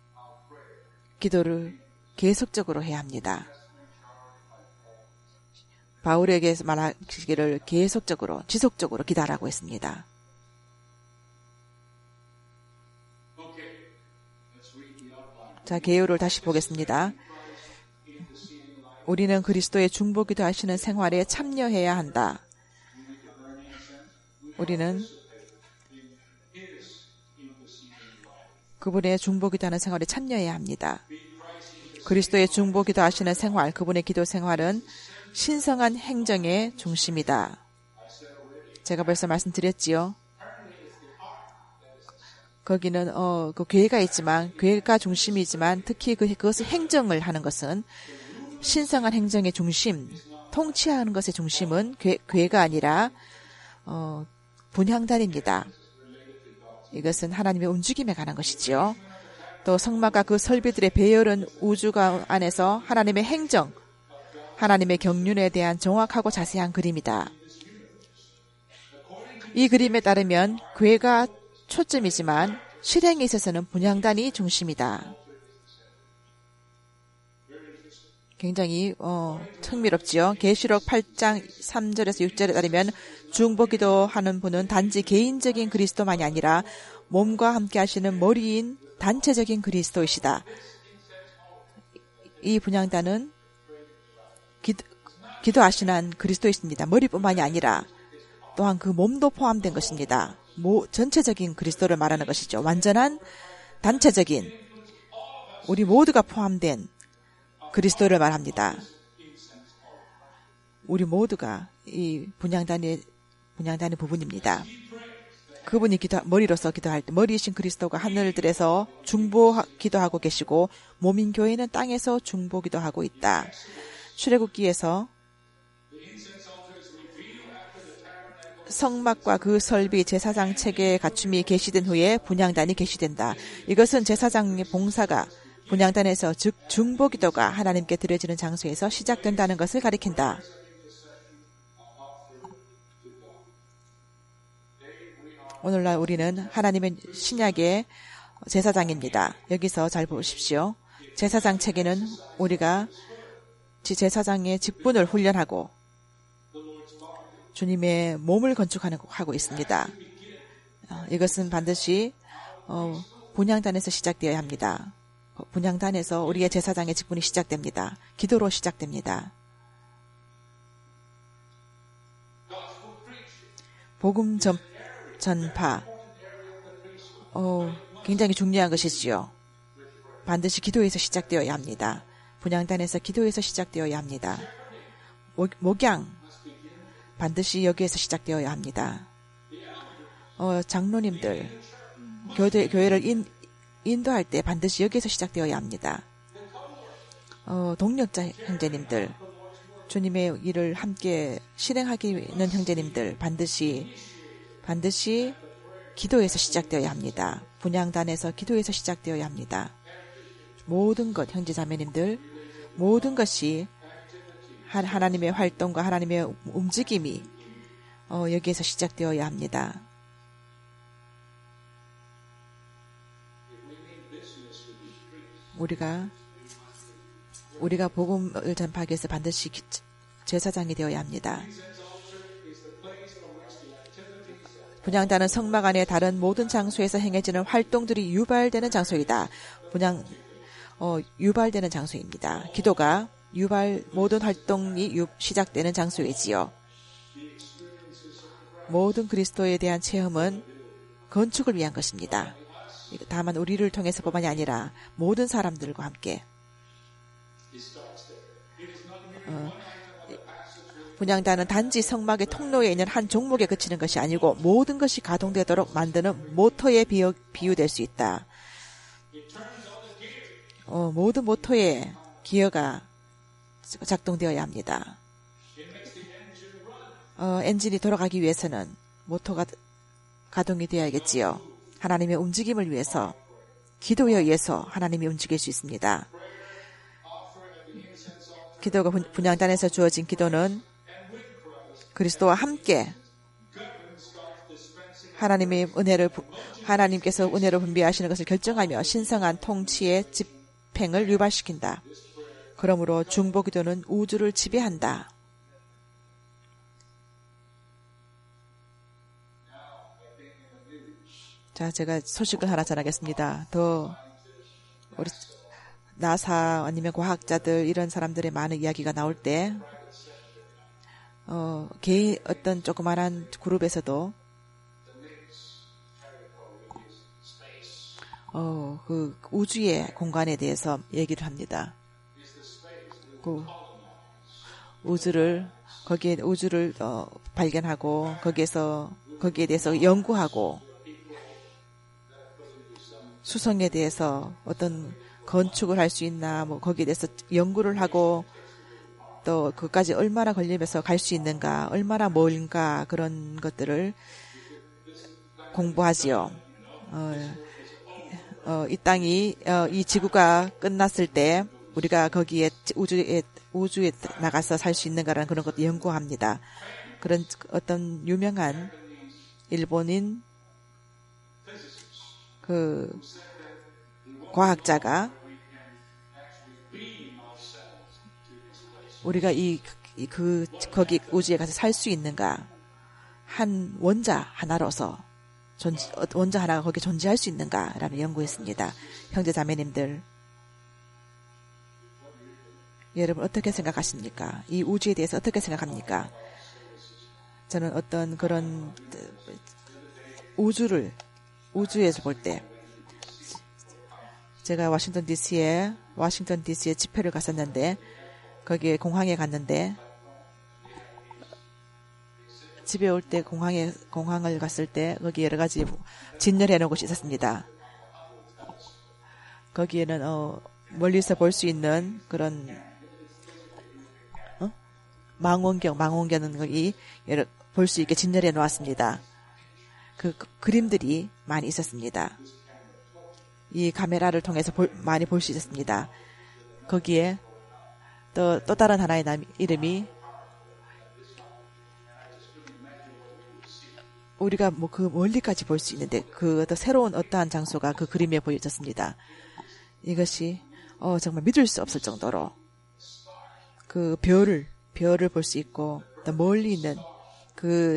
기도를 계속적으로 해야 합니다. 바울에게 말하기를 계속적으로 지속적으로 기도하라고 했습니다. 자, 개요를 다시 보겠습니다. 우리는 그리스도의 중보기도 하시는 생활에 참여해야 한다. 우리는 그분의 중보기도 하는 생활에 참여해야 합니다. 그리스도의 중보기도 하시는 생활, 그분의 기도 생활은 신성한 행정의 중심이다. 제가 벌써 말씀드렸지요. 거기는 어, 그 교회가 있지만 교회가 중심이지만 특히 그 그것을 행정을 하는 것은 신성한 행정의 중심, 통치하는 것의 중심은 교회, 교회가 아니라 어, 분향단입니다. 이것은 하나님의 움직임에 관한 것이지요. 또 성막과 그 설비들의 배열은 우주가 안에서 하나님의 행정, 하나님의 경륜에 대한 정확하고 자세한 그림이다. 이 그림에 따르면 교회가 초점이지만 실행에 있어서는 분향단이 중심이다. 굉장히 어, 흥미롭지요. 계시록 팔 장 삼 절에서 육 절에 따르면 중보기도 하는 분은 단지 개인적인 그리스도만이 아니라 몸과 함께 하시는 머리인 단체적인 그리스도이시다. 이 분향단은 기도, 기도하시는 그리스도이십니다. 머리뿐만이 아니라 또한 그 몸도 포함된 것입니다. 모, 전체적인 그리스도를 말하는 것이죠. 완전한 단체적인 우리 모두가 포함된 그리스도를 말합니다. 우리 모두가 이 분향단의 분향단의 부분입니다. 그분이 기도 머리로서 기도할 때 머리이신 그리스도가 하늘들에서 중보 기도하고 계시고 몸인 교회는 땅에서 중보 기도하고 있다. 출애굽기에서 성막과 그 설비 제사장 체계의 갖춤이 계시된 후에 분향단이 계시된다. 이것은 제사장의 봉사가 분향단에서 즉 중보기도가 하나님께 드려지는 장소에서 시작된다는 것을 가리킨다. 오늘날 우리는 하나님의 신약의 제사장입니다. 여기서 잘 보십시오. 제사장 체계는 우리가 제사장의 직분을 훈련하고 주님의 몸을 건축하고 있습니다. 이것은 반드시 분향단에서 시작되어야 합니다. 분향단에서 우리의 제사장의 직분이 시작됩니다. 기도로 시작됩니다. 복음 전, 전파 어, 굉장히 중요한 것이지요. 반드시 기도에서 시작되어야 합니다. 분향단에서 기도에서 시작되어야 합니다. 목, 목양 반드시 여기에서 시작되어야 합니다. 어, 장로님들 교대, 교회를 인, 인도할 때 반드시 여기에서 시작되어야 합니다. 어, 동력자 형제님들 주님의 일을 함께 실행하기 있는 형제님들 반드시 반드시 기도에서 시작되어야 합니다. 분향단에서 기도에서 시작되어야 합니다. 모든 것 형제 자매님들 모든 것이 하나님의 활동과 하나님의 움직임이 어, 여기에서 시작되어야 합니다. 우리가 우리가 복음을 전파하기 위해서 반드시 제사장이 되어야 합니다. 분향단은 성막 안에 다른 모든 장소에서 행해지는 활동들이 유발되는 장소이다. 분향 어, 유발되는 장소입니다. 기도가 유발 모든 활동이 유, 시작되는 장소이지요. 모든 그리스도에 대한 체험은 건축을 위한 것입니다. 다만 우리를 통해서뿐만이 아니라 모든 사람들과 함께 어, 분향단은 단지 성막의 통로에 있는 한 종목에 그치는 것이 아니고 모든 것이 가동되도록 만드는 모터에 비유, 비유될 수 있다. 어, 모든 모터에 기어가 작동되어야 합니다. 어, 엔진이 돌아가기 위해서는 모터가 가동이 되어야겠지요. 하나님의 움직임을 위해서 기도에 의해서 하나님이 움직일 수 있습니다. 기도가 분향단에서 주어진 기도는 그리스도와 함께 하나님의 은혜를 하나님께서 은혜로 분배하시는 것을 결정하며 신성한 통치의 집행을 유발시킨다. 그러므로 중보 기도는 우주를 지배한다. 자, 제가 소식을 하나 전하겠습니다. 더 우리 나사 아니면 과학자들 이런 사람들의 많은 이야기가 나올 때 어, 개인 어떤 조그만한 그룹에서도 어, 그 우주의 공간에 대해서 얘기를 합니다. 그 우주를 거기에 우주를 어, 발견하고 거기에서 거기에 대해서 연구하고 수성에 대해서 어떤 건축을 할 수 있나 뭐 거기에 대해서 연구를 하고 또 그까지 얼마나 걸리면서 갈 수 있는가 얼마나 멀은가 그런 것들을 공부하지요. 어, 어, 이 땅이 어, 이 지구가 끝났을 때 우리가 거기에 우주에 우주에 나가서 살 수 있는가라는 그런 것도 연구합니다. 그런 어떤 유명한 일본인 그 과학자가 우리가 이, 그, 거기 우주에 가서 살 수 있는가? 한 원자 하나로서, 존, 원자 하나가 거기에 존재할 수 있는가? 라는 연구했습니다. 형제 자매님들. 여러분 어떻게 생각하십니까? 이 우주에 대해서 어떻게 생각합니까? 저는 어떤 그런 우주를, 우주에서 볼 때, 제가 워싱턴 디씨에, 워싱턴 디씨에 집회를 갔었는데, 거기에 공항에 갔는데 집에 올 때 공항에 공항을 갔을 때 거기 여러 가지 진열해 놓은 곳이 있었습니다. 거기에는 어, 멀리서 볼 수 있는 그런 어? 망원경, 망원경은 거기 볼 수 있게 진열해 놓았습니다. 그, 그 그림들이 많이 있었습니다. 이 카메라를 통해서 볼, 많이 볼 수 있었습니다. 거기에 또, 또 다른 하나의 남, 이름이 우리가 뭐 그 멀리까지 볼 수 있는데 그 어떤 새로운 어떠한 장소가 그 그림에 보여졌습니다. 이것이 어, 정말 믿을 수 없을 정도로 그 별을 별을 볼 수 있고 또 멀리 있는 그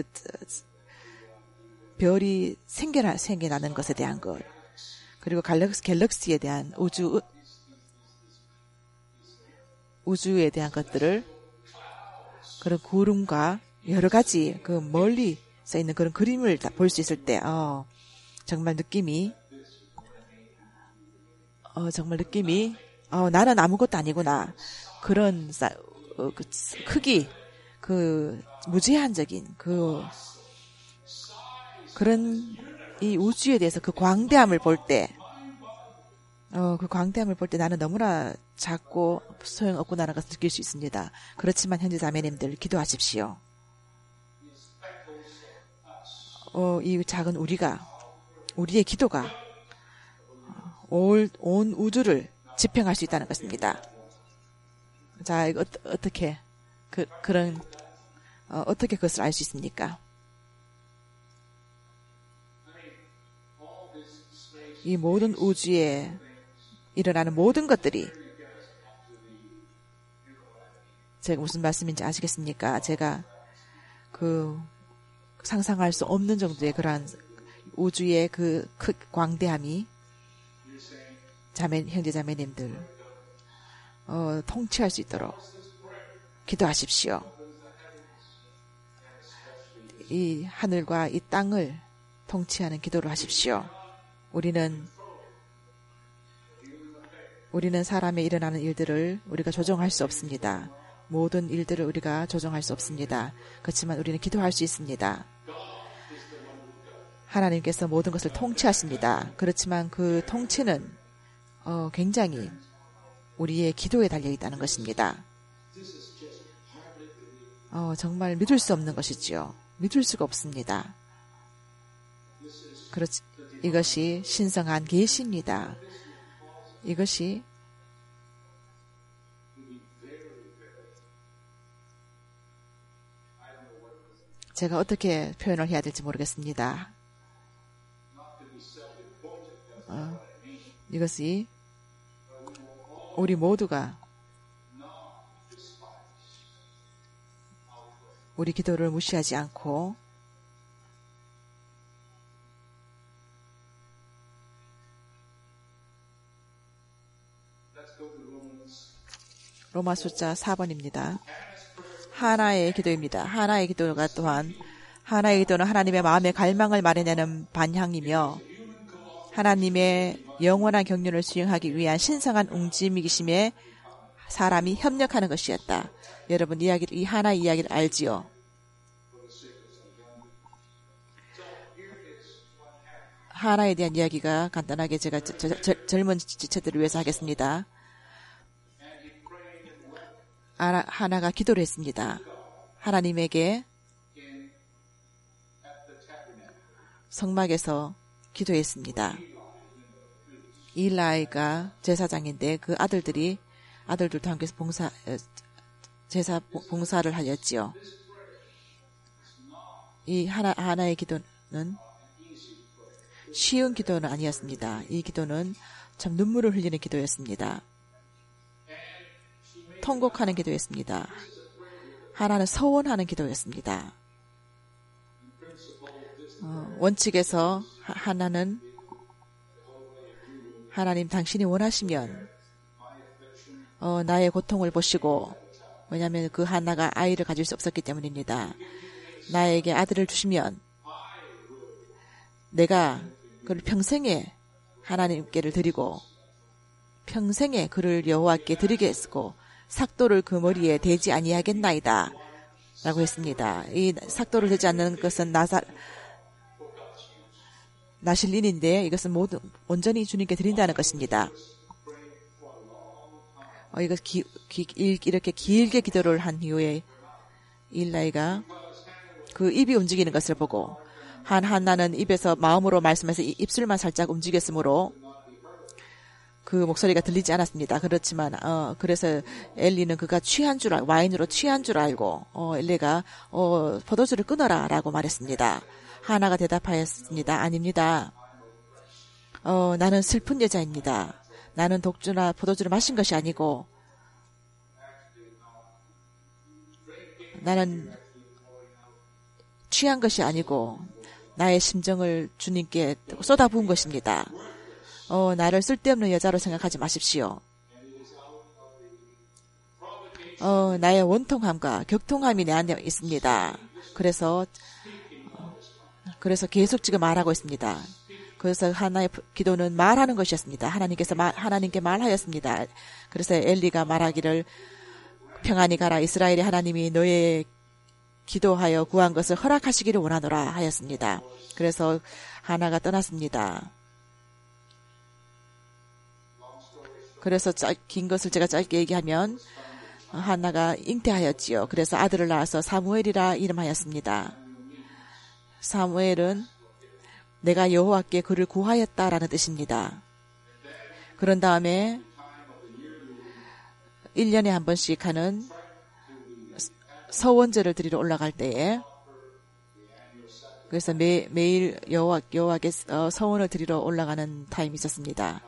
별이 생겨나 생겨나는 것에 대한 것 그리고 갤럭시, 갤럭시에 대한 우주 우주에 대한 것들을 그런 구름과 여러 가지 그 멀리 써 있는 그런 그림을 볼 수 있을 때, 어, 정말 느낌이 어, 정말 느낌이 어, 나는 아무것도 아니구나. 그런 사, 어, 그 크기, 그 무제한적인 그 그런 이 우주에 대해서 그 광대함을 볼 때, 어, 그 광대함을 볼 때 나는 너무나 작고 소용없구나라는 것을 느낄 수 있습니다. 그렇지만 현재 자매님들 기도하십시오. 어, 이 작은 우리가, 우리의 기도가 올, 온 우주를 지평할 수 있다는 것입니다. 자, 이거 어, 어떻게, 그, 그런, 어, 어떻게 그것을 알 수 있습니까? 이 모든 우주에 일어나는 모든 것들이, 제가 무슨 말씀인지 아시겠습니까? 제가 그 상상할 수 없는 정도의 그러한 우주의 그 크, 광대함이 자매, 형제 자매님들 어, 통치할 수 있도록 기도하십시오. 이 하늘과 이 땅을 통치하는 기도를 하십시오. 우리는 우리는 사람의 일어나는 일들을 우리가 조정할 수 없습니다. 모든 일들을 우리가 조정할 수 없습니다. 그렇지만 우리는 기도할 수 있습니다. 하나님께서 모든 것을 통치하십니다. 그렇지만 그 통치는 어, 굉장히 우리의 기도에 달려있다는 것입니다. 어, 정말 믿을 수 없는 것이지요. 믿을 수가 없습니다. 그렇지, 이것이 신성한 계시입니다. 이것이 제가 어떻게 표현을 해야 될지 모르겠습니다. 어, 이것이 우리 모두가 우리 기도를 무시하지 않고 로마 숫자 사 번입니다. 하나의 기도입니다. 하나의 기도가 또한 하나의 기도는 하나님의 마음의 갈망을 말해내는 반향이며 하나님의 영원한 경륜을 수행하기 위한 신성한 움직임에 사람이 협력하는 것이었다. 여러분 이야기를 이 하나의 이야기를 알지요? 하나에 대한 이야기가 간단하게 제가 저, 저, 저, 젊은 지체들을 위해서 하겠습니다. 하나, 하나가 기도를 했습니다. 하나님에게 성막에서 기도했습니다. 일라이가 제사장인데 그 아들들이 아들들도 함께 봉사 제사 봉사를 하였지요. 이 하나 하나의 기도는 쉬운 기도는 아니었습니다. 이 기도는 참 눈물을 흘리는 기도였습니다. 통곡하는 기도였습니다. 하나는 서원하는 기도였습니다. 어, 원칙에서 하나는 하나님 당신이 원하시면 어, 나의 고통을 보시고 왜냐하면 그 하나가 아이를 가질 수 없었기 때문입니다. 나에게 아들을 주시면 내가 그를 평생에 하나님께를 드리고 평생에 그를 여호와께 드리겠고 삭도를 그 머리에 대지 아니하겠나이다 라고 했습니다. 이 삭도를 대지 않는 것은 나사 나실린인데 이것은 모두 온전히 주님께 드린다는 것입니다. 어, 이거 기, 기, 이렇게 길게 기도를 한 이후에 일라이가 그 입이 움직이는 것을 보고 한 하나는 입에서 마음으로 말씀해서 입술만 살짝 움직였으므로 그 목소리가 들리지 않았습니다. 그렇지만 어 그래서 엘리는 그가 취한 줄 알고 와인으로 취한 줄 알고 어 엘리가 어 포도주를 끊어라라고 말했습니다. 하나가 대답하였습니다. 아닙니다. 어 나는 슬픈 여자입니다. 나는 독주나 포도주를 마신 것이 아니고 나는 취한 것이 아니고 나의 심정을 주님께 쏟아부은 것입니다. 어, 나를 쓸데없는 여자로 생각하지 마십시오. 어, 나의 원통함과 격통함이 내 안에 있습니다. 그래서 어, 그래서 계속 지금 말하고 있습니다. 그래서 하나의 기도는 말하는 것이었습니다. 하나님께서 말, 하나님께 말하였습니다. 그래서 엘리가 말하기를 평안히 가라. 이스라엘의 하나님이 너의 기도하여 구한 것을 허락하시기를 원하노라 하였습니다. 그래서 하나가 떠났습니다. 그래서 짧, 긴 것을 제가 짧게 얘기하면 하나가 잉태하였지요. 그래서 아들을 낳아서 사무엘이라 이름하였습니다. 사무엘은 내가 여호와께 그를 구하였다라는 뜻입니다. 그런 다음에 일 년에 한 번씩 하는 서원제를 드리러 올라갈 때에 그래서 매, 매일 여호와, 여호와께 서원을 드리러 올라가는 타임이 있었습니다.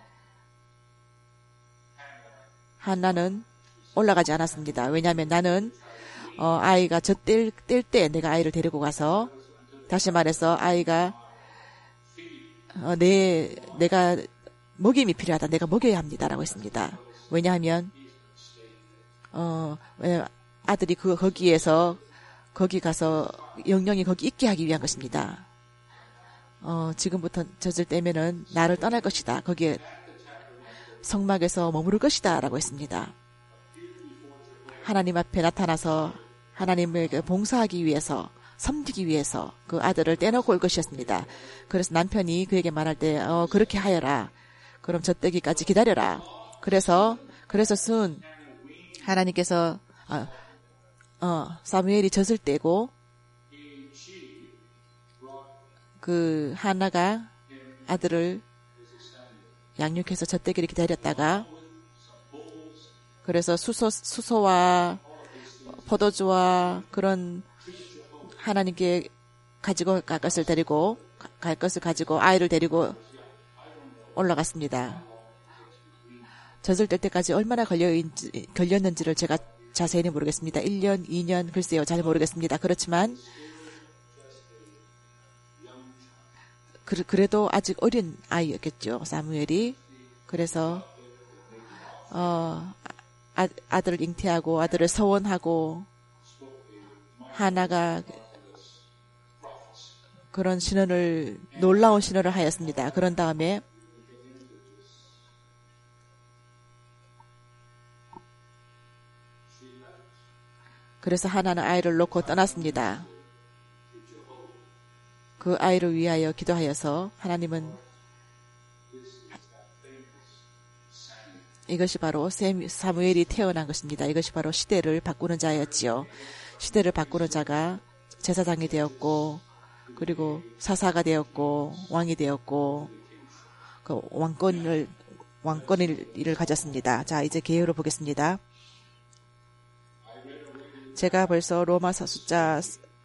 한나는 올라가지 않았습니다. 왜냐하면 나는 어, 아이가 젖뗄 때 내가 아이를 데리고 가서 다시 말해서 아이가 어, 내, 내가 먹임이 필요하다. 내가 먹여야 합니다라고 했습니다. 왜냐하면 어, 아들이 그 거기에서 거기 가서 영영이 거기 있게 하기 위한 것입니다. 어, 지금부터 젖을 떼면은 나를 떠날 것이다. 거기에 성막에서 머무를 것이다 라고 했습니다. 하나님 앞에 나타나서 하나님을 봉사하기 위해서 섬기기 위해서 그 아들을 떼놓고 올 것이었습니다. 그래서 남편이 그에게 말할 때 어, 그렇게 하여라. 그럼 젖떼기까지 기다려라. 그래서 그래서 순 하나님께서 어, 어, 사무엘이 젖을 떼고 그 하나가 아들을 양육해서 젖떼기를 기다렸다가 그래서 수소, 수소와 포도주와 그런 하나님께 가지고 갈 것을 데리고 갈 것을 가지고 아이를 데리고 올라갔습니다. 젖을 뗄 때까지 얼마나 걸려있는지, 걸렸는지를 제가 자세히는 모르겠습니다. 일 년, 이 년 글쎄요. 잘 모르겠습니다. 그렇지만 그, 그래도 아직 어린 아이였겠죠. 사무엘이. 그래서 어, 아, 아들을 잉태하고 아들을 서원하고 하나가 그런 신언을 놀라운 신언을 하였습니다. 그런 다음에 그래서 하나는 아이를 놓고 떠났습니다. 그 아이를 위하여 기도하여서 하나님은 이것이 바로 사무엘이 태어난 것입니다. 이것이 바로 시대를 바꾸는 자였지요. 시대를 바꾸는 자가 제사장이 되었고 그리고 사사가 되었고 왕이 되었고 그 왕권을 왕권을 가졌습니다. 자, 이제 개요를 보겠습니다. 제가 벌써 로마서 숫자에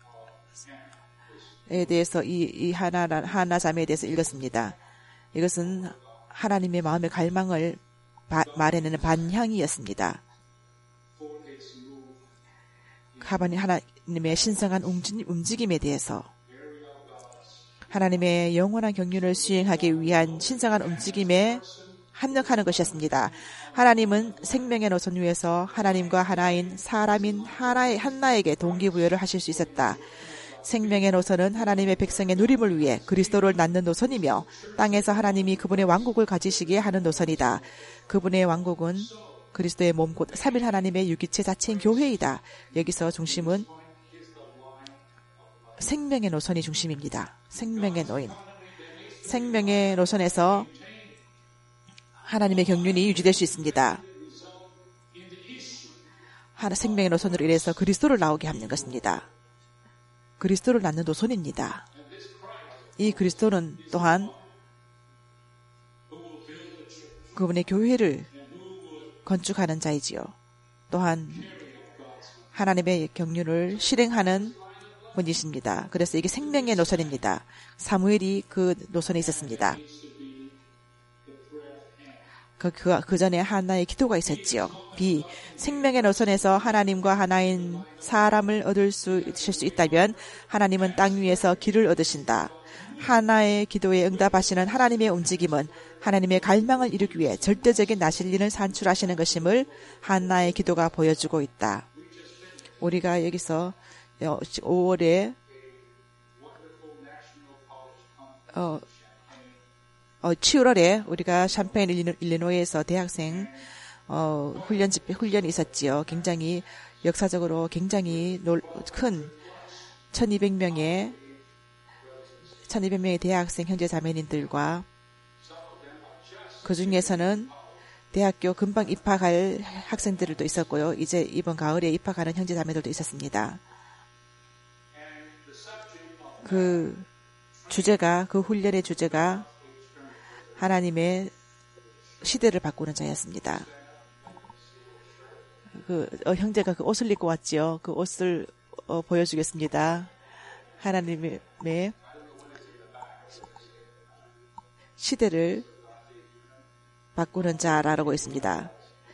대해서 이, 이 하나 하나 자매에 대해서 읽었습니다. 이것은 하나님의 마음의 갈망을 바, 말해내는 반향이었습니다. 하나님의 신성한 움직임에 대해서 하나님의 영원한 경륜을 수행하기 위한 신성한 움직임에 합력하는 것이었습니다. 하나님은 생명의 노선 위에서 하나님과 하나인 사람인 하나의 한나에게 동기부여를 하실 수 있었다. 생명의 노선은 하나님의 백성의 누림을 위해 그리스도를 낳는 노선이며 땅에서 하나님이 그분의 왕국을 가지시기에 하는 노선이다. 그분의 왕국은 그리스도의 몸 곧 삼일 하나님의 유기체 자체인 교회이다. 여기서 중심은 생명의 노선이 중심입니다. 생명의 노인. 생명의 노선에서 하나님의 경륜이 유지될 수 있습니다. 하나 생명의 노선으로 인해서 그리스도를 나오게 하는 것입니다. 그리스도를 낳는 노선입니다. 이 그리스도는 또한 그분의 교회를 건축하는 자이지요. 또한 하나님의 경륜을 실행하는 분이십니다. 그래서 이게 생명의 노선입니다. 사무엘이 그 노선에 있었습니다. 그, 그, 그 전에 하나의 기도가 있었지요. B. 생명의 노선에서 하나님과 하나인 사람을 얻을 수, 있을 수 있다면 하나님은 땅 위에서 길을 얻으신다. 하나의 기도에 응답하시는 하나님의 움직임은 하나님의 갈망을 이루기 위해 절대적인 나실린을 산출하시는 것임을 하나의 기도가 보여주고 있다. 우리가 여기서 오월에 어, 어, 칠월에 우리가 샴페인 일리노이에서 대학생 어, 훈련 집회 훈련이 있었지요. 굉장히 역사적으로 굉장히 놀, 큰 천이백 명의 천이백 명의 대학생 형제 자매님들과 그 중에서는 대학교 금방 입학할 학생들도 있었고요. 이제 이번 가을에 입학하는 형제 자매들도 있었습니다. 그 주제가 그 훈련의 주제가 하나님의 시대를 바꾸는 자였습니다. 그 어, 형제가 그 옷을 입고 왔지요. 그 옷을 어, 보여주겠습니다. 하나님의 시대를 바꾸는 자라고 있습니다.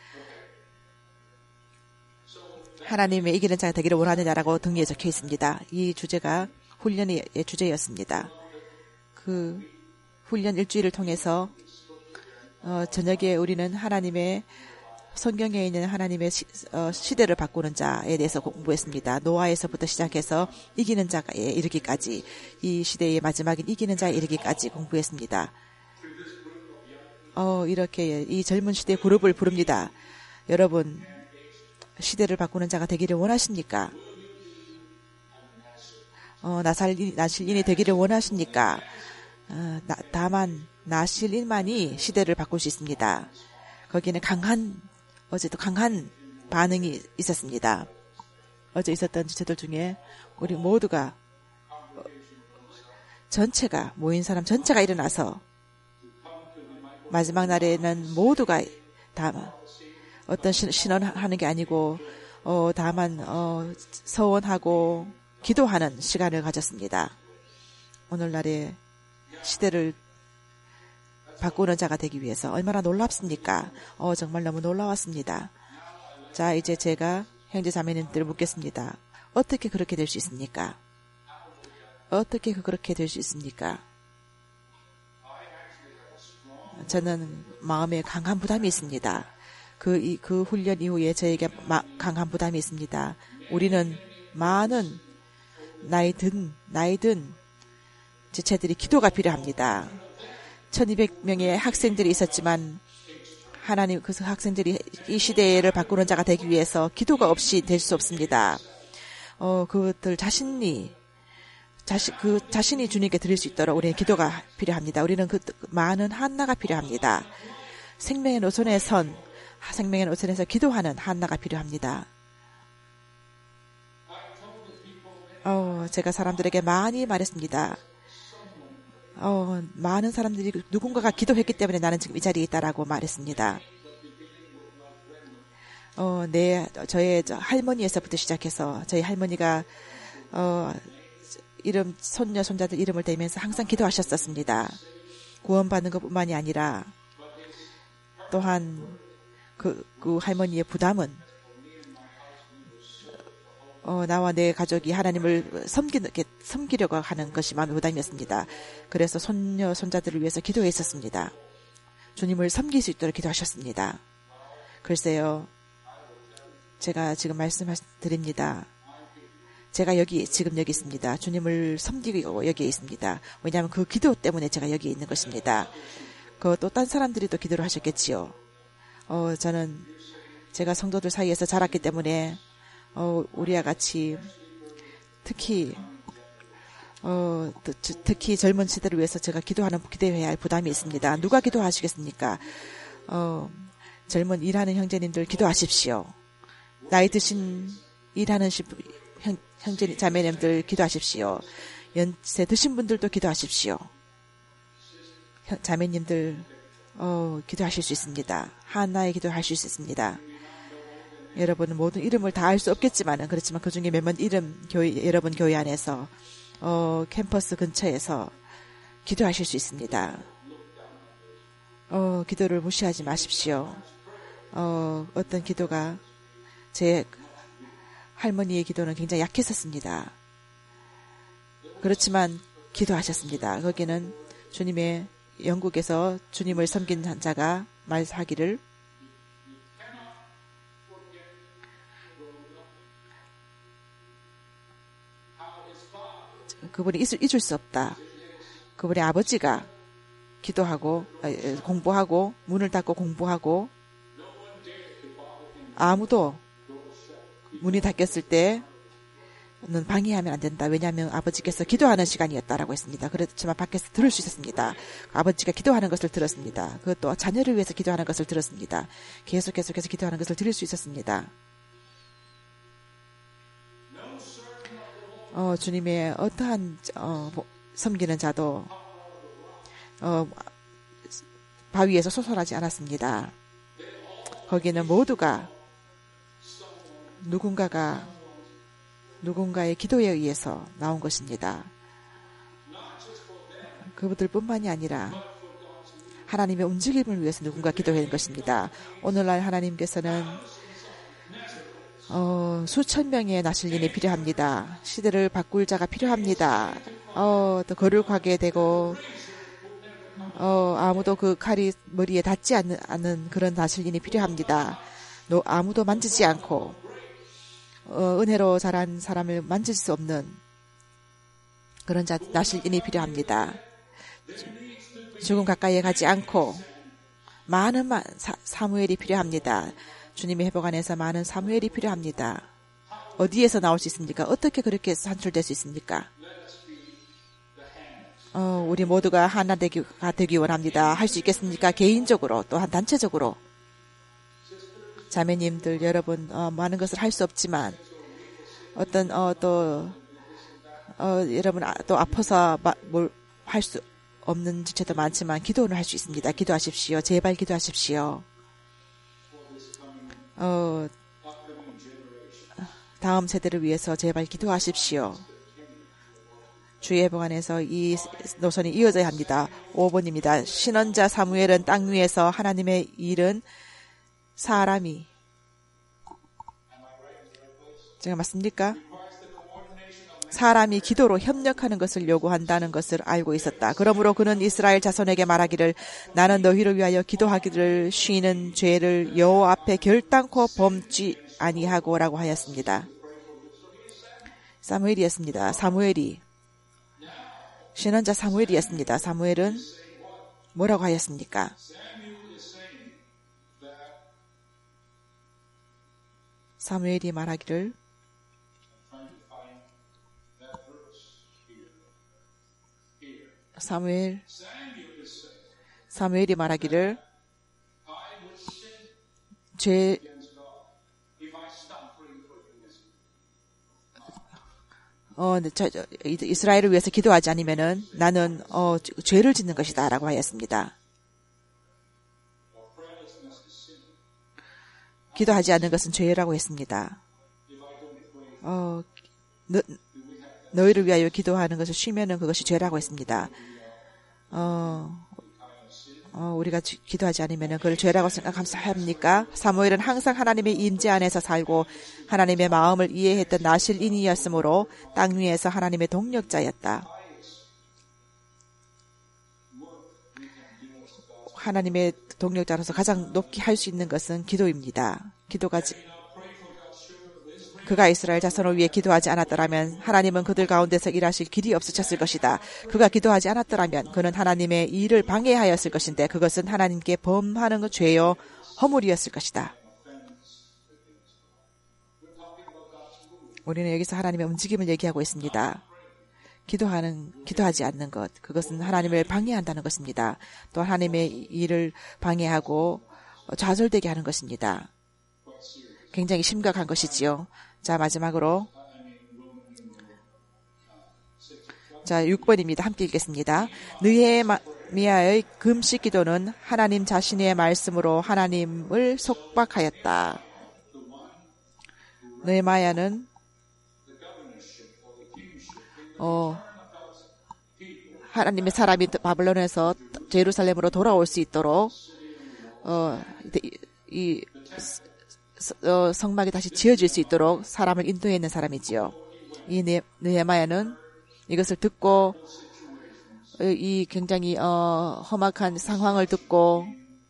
하나님의 이기는 자가 되기를 원하는 자라고 등리에 적혀 있습니다. 이 주제가 훈련의 주제였습니다. 그 훈련 일주일을 통해서 어, 저녁에 우리는 하나님의 성경에 있는 하나님의 시, 어, 시대를 바꾸는 자에 대해서 공부했습니다. 노아에서부터 시작해서 이기는 자에 이르기까지, 이 시대의 마지막인 이기는 자에 이르기까지 공부했습니다. 어, 이렇게 이 젊은 시대 그룹을 부릅니다. 여러분, 시대를 바꾸는 자가 되기를 원하십니까? 어, 나살인, 나실인이 되기를 원하십니까? 어, 나, 다만 나실인만이 시대를 바꿀 수 있습니다. 거기는 강한, 어제도 강한 반응이 있었습니다. 어제 있었던 주제들 중에 우리 모두가 전체가 모인 사람 전체가 일어나서 마지막 날에는 모두가 다 어떤 신원하는 게 아니고 어, 다만 어, 서원하고 기도하는 시간을 가졌습니다. 오늘날의 시대를 바꾸는 자가 되기 위해서 얼마나 놀랍습니까? 어, 정말 너무 놀라웠습니다. 자, 이제 제가 형제 자매님들을 묻겠습니다. 어떻게 그렇게 될 수 있습니까? 어떻게 그렇게 될 수 있습니까? 저는 마음에 강한 부담이 있습니다. 그, 이, 그 훈련 이후에 저에게 마, 강한 부담이 있습니다. 우리는 많은 나이 든, 나이 든 지체들이 기도가 필요합니다. 천이백 명의 학생들이 있었지만 하나님 그 학생들이 이 시대를 바꾸는 자가 되기 위해서 기도가 없이 될 수 없습니다. 어, 그들 자신이 자신 그 자신이 주님께 드릴 수 있도록 우리는 기도가 필요합니다. 우리는 그 많은 한나가 필요합니다. 생명의 노선에 선 생명의 노선에서 기도하는 한나가 필요합니다. 어, 제가 사람들에게 많이 말했습니다. 어, 많은 사람들이 누군가가 기도했기 때문에 나는 지금 이 자리에 있다라고 말했습니다. 어, 내, 저의 저 할머니에서부터 시작해서 저희 할머니가, 어, 이름, 손녀, 손자들 이름을 대면서 항상 기도하셨었습니다. 구원받는 것 뿐만이 아니라 또한 그, 그 할머니의 부담은 어, 나와 내 가족이 하나님을 섬기, 섬기려고 하는 것이 마음의 부담이었습니다. 그래서 손녀, 손자들을 위해서 기도했었습니다. 주님을 섬길 수 있도록 기도하셨습니다. 글쎄요, 제가 지금 말씀드립니다. 제가 여기, 지금 여기 있습니다. 주님을 섬기고 여기에 있습니다. 왜냐하면 그 기도 때문에 제가 여기에 있는 것입니다. 그 또 딴 사람들이 또 기도를 하셨겠지요. 어, 저는 제가 성도들 사이에서 자랐기 때문에 어, 우리와 같이 특히 어, 특히 젊은 시대를 위해서 제가 기도하는 기도해야 할 부담이 있습니다. 누가 기도하시겠습니까? 어, 젊은 일하는 형제님들 기도하십시오. 나이 드신 일하는 시, 형, 형제 자매님들 기도하십시오. 연세 드신 분들도 기도하십시오. 형, 자매님들 어, 기도하실 수 있습니다. 하나의 기도하실 수 있습니다. 여러분은 모든 이름을 다 알 수 없겠지만은 그렇지만 그 중에 몇몇 이름 교회 여러분 교회 안에서 어, 캠퍼스 근처에서 기도하실 수 있습니다. 어, 기도를 무시하지 마십시오. 어, 어떤 기도가 제 할머니의 기도는 굉장히 약했었습니다. 그렇지만 기도하셨습니다. 거기는 주님의 영국에서 주님을 섬긴 자가 말하기를 그분이 잊을, 잊을 수 없다. 그분의 아버지가 기도하고 공부하고 문을 닫고 공부하고 아무도 문이 닫혔을 때는 방해하면 안 된다. 왜냐하면 아버지께서 기도하는 시간이었다라고 했습니다. 그렇지만 밖에서 들을 수 있었습니다. 아버지가 기도하는 것을 들었습니다. 그것도 자녀를 위해서 기도하는 것을 들었습니다. 계속 계속해서 기도하는 것을 들을 수 있었습니다. 어, 주님의 어떠한 어, 섬기는 자도 어, 바위에서 솟아나지 않았습니다. 거기는 모두가 누군가가 누군가의 기도에 의해서 나온 것입니다. 그분들뿐만이 아니라 하나님의 움직임을 위해서 누군가 기도한 것입니다. 오늘날 하나님께서는 어, 수천 명의 나실린이 필요합니다. 시대를 바꿀 자가 필요합니다. 어, 또 거룩하게 되고 어, 아무도 그 칼이 머리에 닿지 않는, 않는 그런 나실린이 필요합니다. 너, 아무도 만지지 않고 어, 은혜로 자란 사람을 만질 수 없는 그런 자, 나실린이 필요합니다. 죽음 가까이에 가지 않고 많은 마, 사, 사무엘이 필요합니다. 주님의 회복 안에서 많은 사무엘이 필요합니다. 어디에서 나올 수 있습니까? 어떻게 그렇게 산출될 수 있습니까? 어, 우리 모두가 하나 되기가 되기 원합니다. 할 수 있겠습니까? 개인적으로 또한 단체적으로. 자매님들 여러분 어, 많은 것을 할 수 없지만 어떤 어, 또 어, 여러분 아, 또 아파서 뭘 할 수 없는 지체도 많지만 기도는 할 수 있습니다. 기도하십시오. 제발 기도하십시오. 어, 다음 세대를 위해서 제발 기도하십시오. 주의 회복 안에서 이 노선이 이어져야 합니다. 오 번입니다. 신원자 사무엘은 땅 위에서 하나님의 일은 사람이 제가 맞습니까? 사람이 기도로 협력하는 것을 요구한다는 것을 알고 있었다. 그러므로 그는 이스라엘 자손에게 말하기를 나는 너희를 위하여 기도하기를 쉬는 죄를 여호와 앞에 결단코 범지 아니하고 라고 하였습니다. 사무엘이었습니다. 사무엘이 신원자 사무엘이었습니다. 사무엘은 뭐라고 하였습니까? 사무엘이 말하기를 사무엘 사무엘이 말하기를 죄 어, 저, 저, 이스라엘을 위해서 기도하지 않으면은 나는 어, 죄를 짓는 것이다라고 하였습니다. 기도하지 않는 것은 죄라고 했습니다. 어, 너, 너희를 위하여 기도하는 것을 쉬면은 그것이 죄라고 했습니다. 어, 어, 우리가 기도하지 않으면 그걸 죄라고 생각합니까? 사무엘은 항상 하나님의 임재 안에서 살고 하나님의 마음을 이해했던 나실인이었으므로 땅 위에서 하나님의 동력자였다. 하나님의 동력자로서 가장 높게 할 수 있는 것은 기도입니다. 기도가 그가 이스라엘 자손을 위해 기도하지 않았더라면 하나님은 그들 가운데서 일하실 길이 없으셨을 것이다. 그가 기도하지 않았더라면 그는 하나님의 일을 방해하였을 것인데 그것은 하나님께 범하는 죄요 허물이었을 것이다. 우리는 여기서 하나님의 움직임을 얘기하고 있습니다. 기도하는, 기도하지 않는 것, 그것은 하나님을 방해한다는 것입니다. 또 하나님의 일을 방해하고 좌절되게 하는 것입니다. 굉장히 심각한 것이지요. 자, 마지막으로. 자, 육 번입니다. 함께 읽겠습니다. 느헤미야의 금식 기도는 하나님 자신의 말씀으로 하나님을 속박하였다. 느헤미야는 어, 하나님의 사람이 바벨론에서 제루살렘으로 돌아올 수 있도록 어, 이 어, 성막이 다시 지어질 수 있도록 사람을 인도해 있는 사람이지요. 이 느헤미야는 이것을 듣고 이 굉장히 어, 험악한 상황을 듣고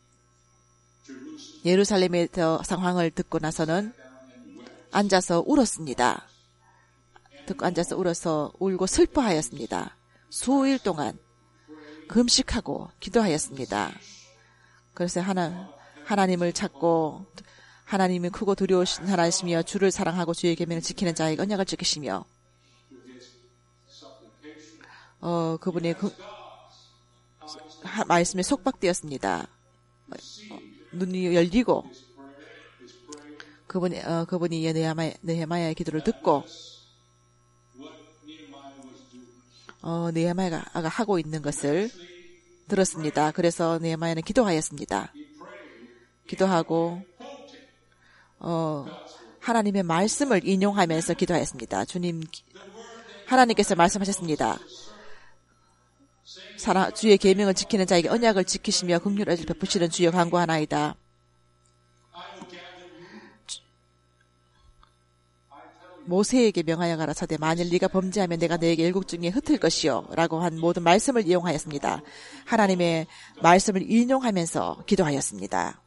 예루살렘의 상황을 듣고 나서는 앉아서 울었습니다. 듣고 앉아서 울어서 울고 슬퍼하였습니다. 수일 동안 금식하고 기도하였습니다. 그래서 하나, 하나님을 찾고 하나님이 크고 두려우신 하나님이시며 주를 사랑하고 주의 계명을 지키는 자에게 언약을 지키시며 어, 그분의 그, 하, 말씀에 속박되었습니다. 어, 눈이 열리고 그분이 어, 그분이 느헤마야, 느헤마야의 기도를 듣고 어, 느헤마야가 하고 있는 것을 들었습니다. 그래서 느헤마야는 기도하였습니다. 기도하고 어, 하나님의 말씀을 인용하면서 기도하였습니다. 주님, 하나님께서 말씀하셨습니다. 사랑, 주의 계명을 지키는 자에게 언약을 지키시며 긍휼을 베푸시는 주여 간구하나이다. 모세에게 명하여 가라사대 만일 네가 범죄하면 내가 너에게 일국 중에 흩을 것이요 라고 한 모든 말씀을 이용하였습니다. 하나님의 말씀을 인용하면서 기도하였습니다.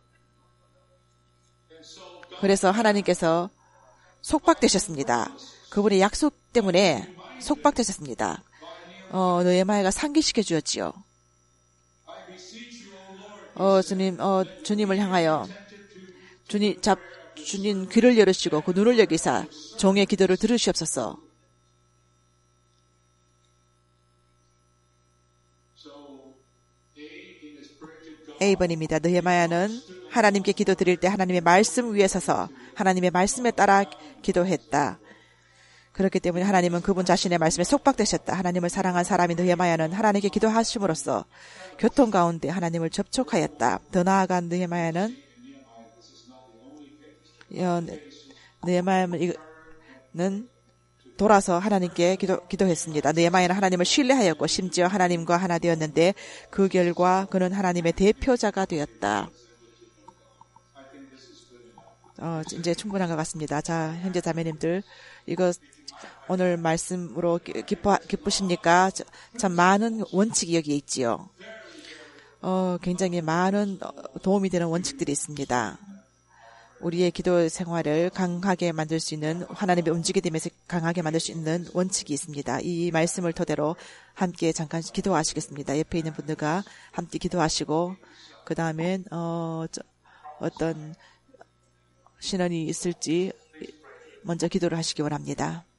그래서 하나님께서 속박되셨습니다. 그분의 약속 때문에 속박되셨습니다. 어, 느헤마야가 상기시켜 주었지요. 어, 주님, 어, 주님을 향하여 주님 잡 주님 귀를 열으시고 그 눈을 여기사 종의 기도를 들으시옵소서. 일 번입니다. 느헤마야는 하나님께 기도 드릴 때 하나님의 말씀 위에 서서 하나님의 말씀에 따라 기도했다. 그렇기 때문에 하나님은 그분 자신의 말씀에 속박되셨다. 하나님을 사랑한 사람인 느헤마야는 하나님께 기도하심으로써 교통 가운데 하나님을 접촉하였다. 더 나아간 느헤마야는 느헤마야는 돌아서 하나님께 기도, 기도했습니다. 느헤마야는 하나님을 신뢰하였고 심지어 하나님과 하나 되었는데 그 결과 그는 하나님의 대표자가 되었다. 어, 이제 충분한 것 같습니다. 자, 형제 자매님들, 이거 오늘 말씀으로 기뻐, 기쁘십니까? 참 많은 원칙이 여기에 있지요. 어, 굉장히 많은 도움이 되는 원칙들이 있습니다. 우리의 기도 생활을 강하게 만들 수 있는, 하나님의 움직이면서 강하게 만들 수 있는 원칙이 있습니다. 이 말씀을 토대로 함께 잠깐 기도하시겠습니다. 옆에 있는 분들과 함께 기도하시고, 그 다음엔, 어, 어떤 신원이 있을지 먼저 기도를 하시기 원합니다.